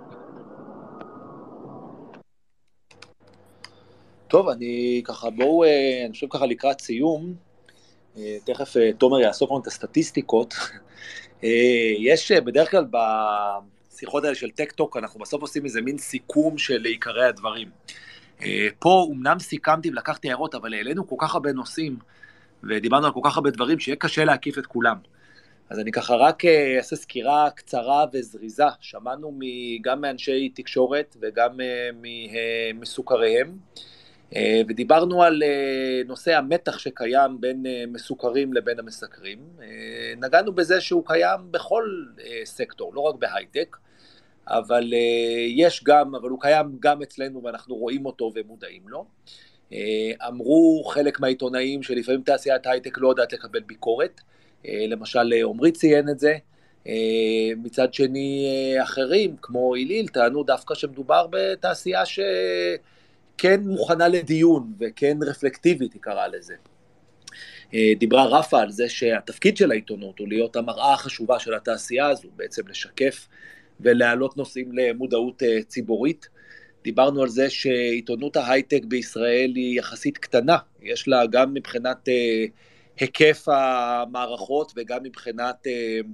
טוב, אני ככה, בואו, אני חושב ככה לקראת סיום, תכף תומר יאסוף לנו את הסטטיסטיקות, יש בדרך כלל בשיחות האלה של טק-טוק, אנחנו בסוף עושים איזה מין סיכום של עיקרי הדברים. פה אמנם סיכמתי ולקחתי הערות, אבל העלינו כל כך הרבה נושאים, ודיברנו על כל כך הרבה דברים, שיהיה קשה להקיף את כולם. אז אני ככה רק אעשה סקירה קצרה וזריזה, שמענו גם מאנשי תקשורת וגם מסוכריהם, ודיברנו על נושא המתח שקיים בין מסוכרים לבין המסקרים, נגענו בזה שהוא קיים בכל סקטור, לא רק בהייטק, אבל יש גם, אבל הוא קיים גם אצלנו ואנחנו רואים אותו ומודעים לו. אמרו חלק מהעיתונאים שלפעמים תעשיית הייטק לא יודעת לקבל ביקורת, למשל עומרי ציין את זה, מצד שני אחרים כמו איליל טענו דווקא שמדובר בתעשייה שכן מוכנה לדיון וכן רפלקטיבית היא קראה לזה. דיברה רפה על זה שהתפקיד של העיתונות הוא להיות המראה החשובה של התעשייה הזו, בעצם לשקף ולהעלות נושאים למודעות ציבורית. דיברנו על זה שעיתונות ההייטק בישראל היא יחסית קטנה, יש לה גם מבחינת היקף המערכות וגם מבחינת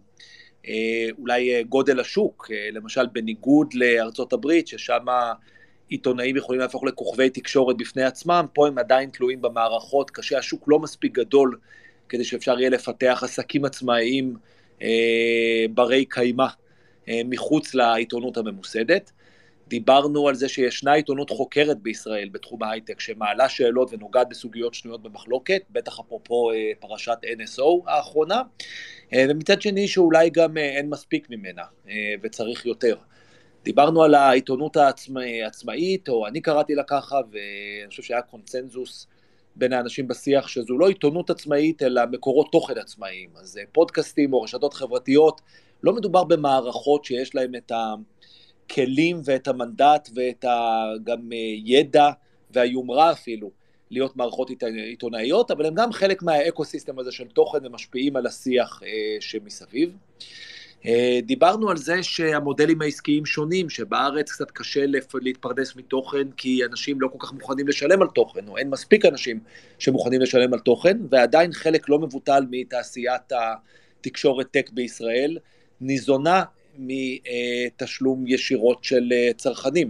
אולי גודל השוק, למשל בניגוד לארצות הברית, ששם עיתונאים יכולים להפוך לכוכבי תקשורת בפני עצמם, פה הם עדיין תלויים במערכות, קשה השוק לא מספיק גדול, כדי שאפשר יהיה לפתח עסקים עצמאיים ברי קיימה, מחוץ לעיתונות הממוסדת. דיברנו על זה שישנה עיתונות חוקרת בישראל בתחום ההייטק, שמעלה שאלות ונוגעת בסוגיות שנויות במחלוקת, בטח אפרופו פרשת אן אס או האחרונה, ומצד שני שאולי גם אין מספיק ממנה, וצריך יותר. דיברנו על העיתונות העצמאית, או אני קראתי לה ככה, ואני חושב שהיה קונצנזוס בין האנשים בשיח, שזו לא עיתונות עצמאית, אלא מקורות תוכן עצמאיים. אז פודקאסטים או רשתות חברתיות, לא מדובר במערכות שיש להם את הכלים ואת המנדט ואת גם ידע והיומרה אפילו, להיות מערכות עיתונאיות, אבל הם גם חלק מהאקוסיסטם הזה של תוכן ומשפיעים על השיח שמסביב. דיברנו על זה שהמודלים העסקיים שונים, שבארץ קצת קשה להתפרדס מתוכן, כי אנשים לא כל כך מוכנים לשלם על תוכן, או אין מספיק אנשים שמוכנים לשלם על תוכן, ועדיין חלק לא מבוטל מתעשיית התקשורת טק בישראל, ניזונה מתשלום ישירות של צרכנים.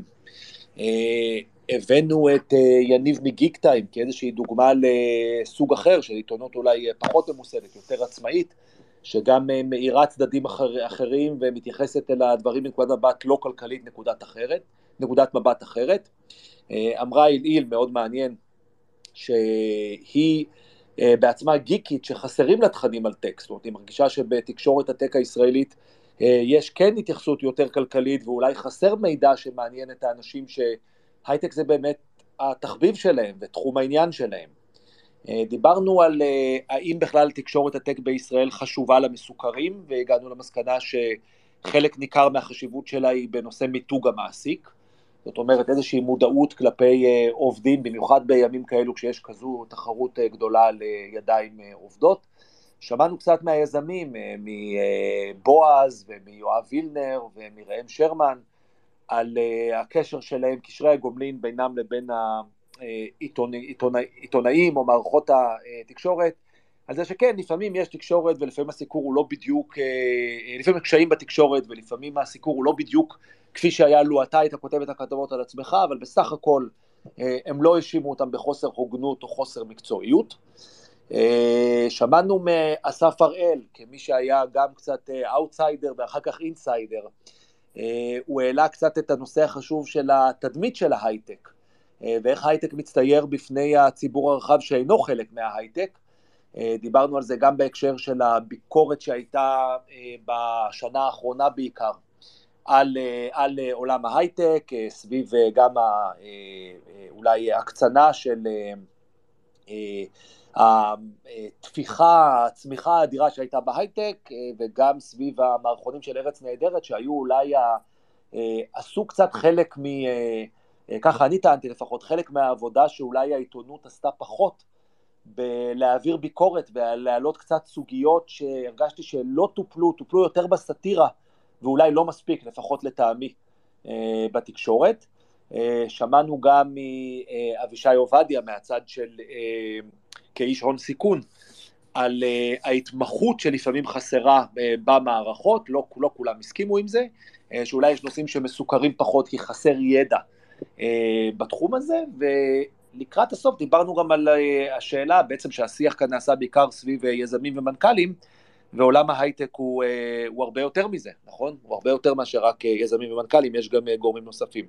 הבאנו את יניב מגיק טיים, כאיזושהי דוגמה לסוג אחר, של עיתונות אולי פחות ממוסדת, יותר עצמאית, שגם מאירה צדדים אחר, אחרים ומתייחסת אל הדברים מנקודת מבט לא כלכלית, נקודת אחרת, נקודת מבט אחרת. אמרה איליל מאוד מעניין, שהיא בעצמה גיקית שחסרים לה תכנים על טקסט, זאת אומרת, היא מרגישה שבתקשורת הטק הישראלית יש כן התייחסות יותר כלכלית, ואולי חסר מידע שמעניין את האנשים שהייטק זה באמת התחביב שלהם ותחום העניין שלהם. דיברנו על האם בכלל תקשורת הטק בישראל חשובה למסוכרים, והגענו למסקנה שחלק ניכר מהחשיבות שלה היא בנושא מיתוג המעסיק, זאת אומרת איזושהי מודעות כלפי עובדים, במיוחד בימים כאלו כשיש כזו תחרות גדולה לידיים עובדות. שמענו קצת מהיזמים, מבועז ומיואב וילנר ומראם שרמן, על הקשר שלהם, קשרי הגומלין בינם לבין העיתונאים או מערכות התקשורת, על זה שכן, לפעמים יש תקשורת ולפעמים הסיקור הוא לא בדיוק, לפעמים קשיים בתקשורת ולפעמים הסיקור הוא לא בדיוק כפי שהיה לו אתה היית כותב את הכתבות על עצמך, אבל בסך הכל הם לא האשימו אותם בחוסר הוגנות או חוסר מקצועיות. שמענו מאסף הראל, כמי שהיה גם קצת אאוטסיידר ואחר כך אינסיידר, הוא העלה קצת את הנושא החשוב של התדמית של ההייטק, ואיך ההייטק מצטייר בפני הציבור הרחב שאינו חלק מההייטק. דיברנו על זה גם בהקשר של הביקורת שהייתה בשנה האחרונה בעיקר, על, על עולם ההייטק, סביב גם אולי הקצנה של התפיחה, הצמיחה האדירה שהייתה בהייטק, וגם סביב המערכונים של ארץ נהדרת, שהיו אולי עשו קצת חלק מ... ככה אני טענתי לפחות, חלק מהעבודה שאולי העיתונות עשתה פחות, בלהעביר ביקורת ולהעלות קצת סוגיות שהרגשתי שלא טופלו, טופלו יותר בסטירה, ואולי לא מספיק, לפחות לטעמי, בתקשורת. שמענו גם מאבישי עובדיה, מהצד של כאיש הון סיכון, על ההתמחות שלפעמים חסרה במערכות, לא, לא כולם הסכימו עם זה, שאולי יש נושאים שמסוכרים פחות כי חסר ידע בתחום הזה, ולקראת הסוף דיברנו גם על השאלה, בעצם שהשיח כאן נעשה בעיקר סביב יזמים ומנכ"לים, ועולם ההייטק הוא, הוא הרבה יותר מזה, נכון? הוא הרבה יותר מאשר רק יזמים ומנכ"לים, יש גם גורמים נוספים.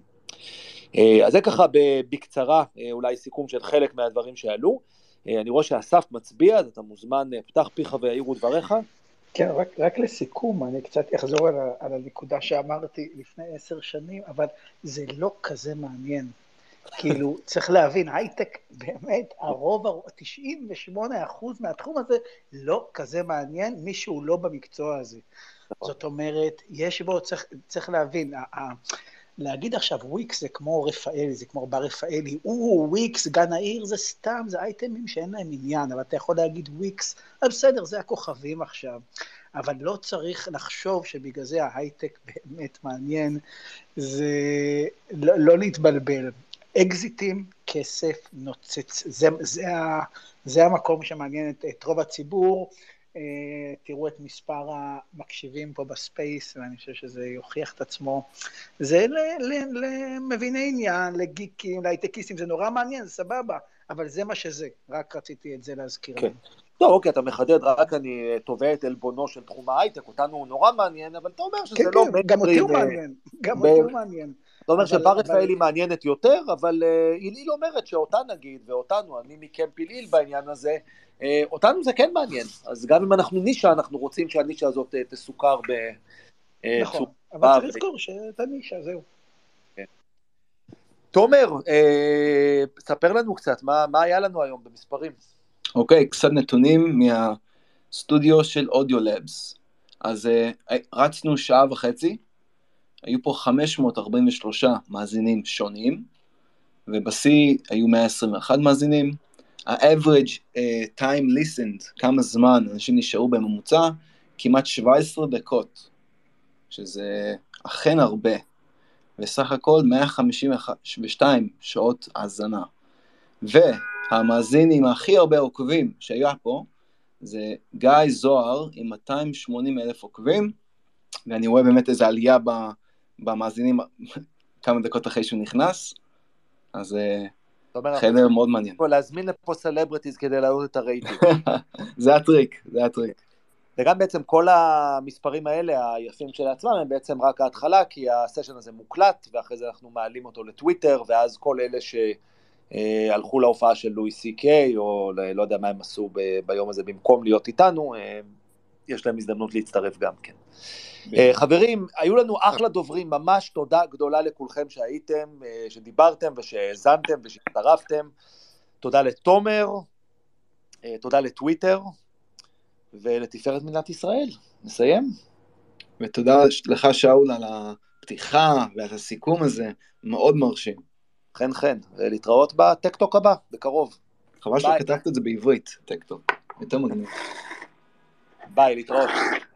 אז זה ככה בקצרה, אולי סיכום של חלק מהדברים שעלו. אני רואה שהסף מצביע, אז אתה מוזמן, פתח פיך והעירו דבריך. כן, רק, רק לסיכום, אני קצת אחזור על, על הנקודה שאמרתי לפני עשר שנים, אבל זה לא כזה מעניין. כאילו, צריך להבין, הייטק באמת, הרוב, תשעים ושמונה אחוז מהתחום הזה, לא כזה מעניין, מישהו לא במקצוע הזה. זאת אומרת, יש בו, צריך, צריך להבין, להגיד עכשיו וויקס זה כמו רפאלי, זה כמו בר רפאלי, או וויקס, גן העיר זה סתם, זה אייטמים שאין להם עניין, אבל אתה יכול להגיד וויקס, בסדר, זה הכוכבים עכשיו, אבל לא צריך לחשוב שבגלל זה ההייטק באמת מעניין, זה לא, לא להתבלבל. אקזיטים, כסף, נוצץ, זה, זה, זה המקום שמעניין את, את רוב הציבור. תראו את מספר המקשיבים פה בספייס, ואני חושב שזה יוכיח את עצמו. זה למביני עניין, לגיקים, להייטקיסטים, זה נורא מעניין, זה סבבה, אבל זה מה שזה, רק רציתי את זה להזכיר. כן. לא, אוקיי, אתה מחדד, רק אני תובע את אלבונו של תחום ההייטק, אותנו הוא נורא מעניין, אבל אתה אומר שזה לא... כן, גם אותי הוא מעניין, גם אותי הוא מעניין. אתה אומר שבר רפאלי מעניינת יותר, אבל איליל אומרת שאותה נגיד, ואותנו, אני מכם פיליל בעניין הזה, אותנו זה כן מעניין, אז גם אם אנחנו נישה, אנחנו רוצים שהנישה הזאת תסוכר ב... נכון, אבל צריך לזכור שאת הנישה, זהו. תומר, ספר לנו קצת, מה היה לנו היום במספרים? אוקיי, קצת נתונים מהסטודיו של אודיו לבס. אז רצנו שעה וחצי, היו פה חמש מאות ארבעים ושלוש מאזינים שונים, ובשיא היו מאה עשרים ואחת מאזינים. ה-average uh, time listened, כמה זמן אנשים נשארו בממוצע, כמעט שבע עשרה דקות, שזה אכן הרבה, וסך הכל מאה חמישים ושתיים שעות האזנה. והמאזין עם הכי הרבה עוקבים שהיה פה, זה גיא זוהר עם מאתיים ושמונים אלף עוקבים, ואני רואה באמת איזו עלייה במאזינים כמה דקות אחרי שהוא נכנס, אז חדר מאוד מעניין. להזמין לפה סלבריטיז כדי להעלות את הרייטינג. זה הטריק, זה הטריק. וגם בעצם כל המספרים האלה, היפים של עצמם, הם בעצם רק ההתחלה, כי הסשן הזה מוקלט, ואחרי זה אנחנו מעלים אותו לטוויטר, ואז כל אלה שהלכו להופעה של לואי סי קיי, או לא יודע מה הם עשו ביום הזה במקום להיות איתנו, יש להם הזדמנות להצטרף גם כן. חברים, היו לנו אחלה דוברים, ממש תודה גדולה לכולכם שהייתם, שדיברתם ושהזנתם ושהצטרפתם. תודה לתומר, תודה לטוויטר, ולתפארת מדינת ישראל. נסיים. ותודה לך שאול על הפתיחה ועל הסיכום הזה, מאוד מרשים. חן חן, ולהתראות בטקטוק הבא, בקרוב. חבל שכתבת את זה בעברית, טקטוק. יותר מגניב. ביי, להתראות.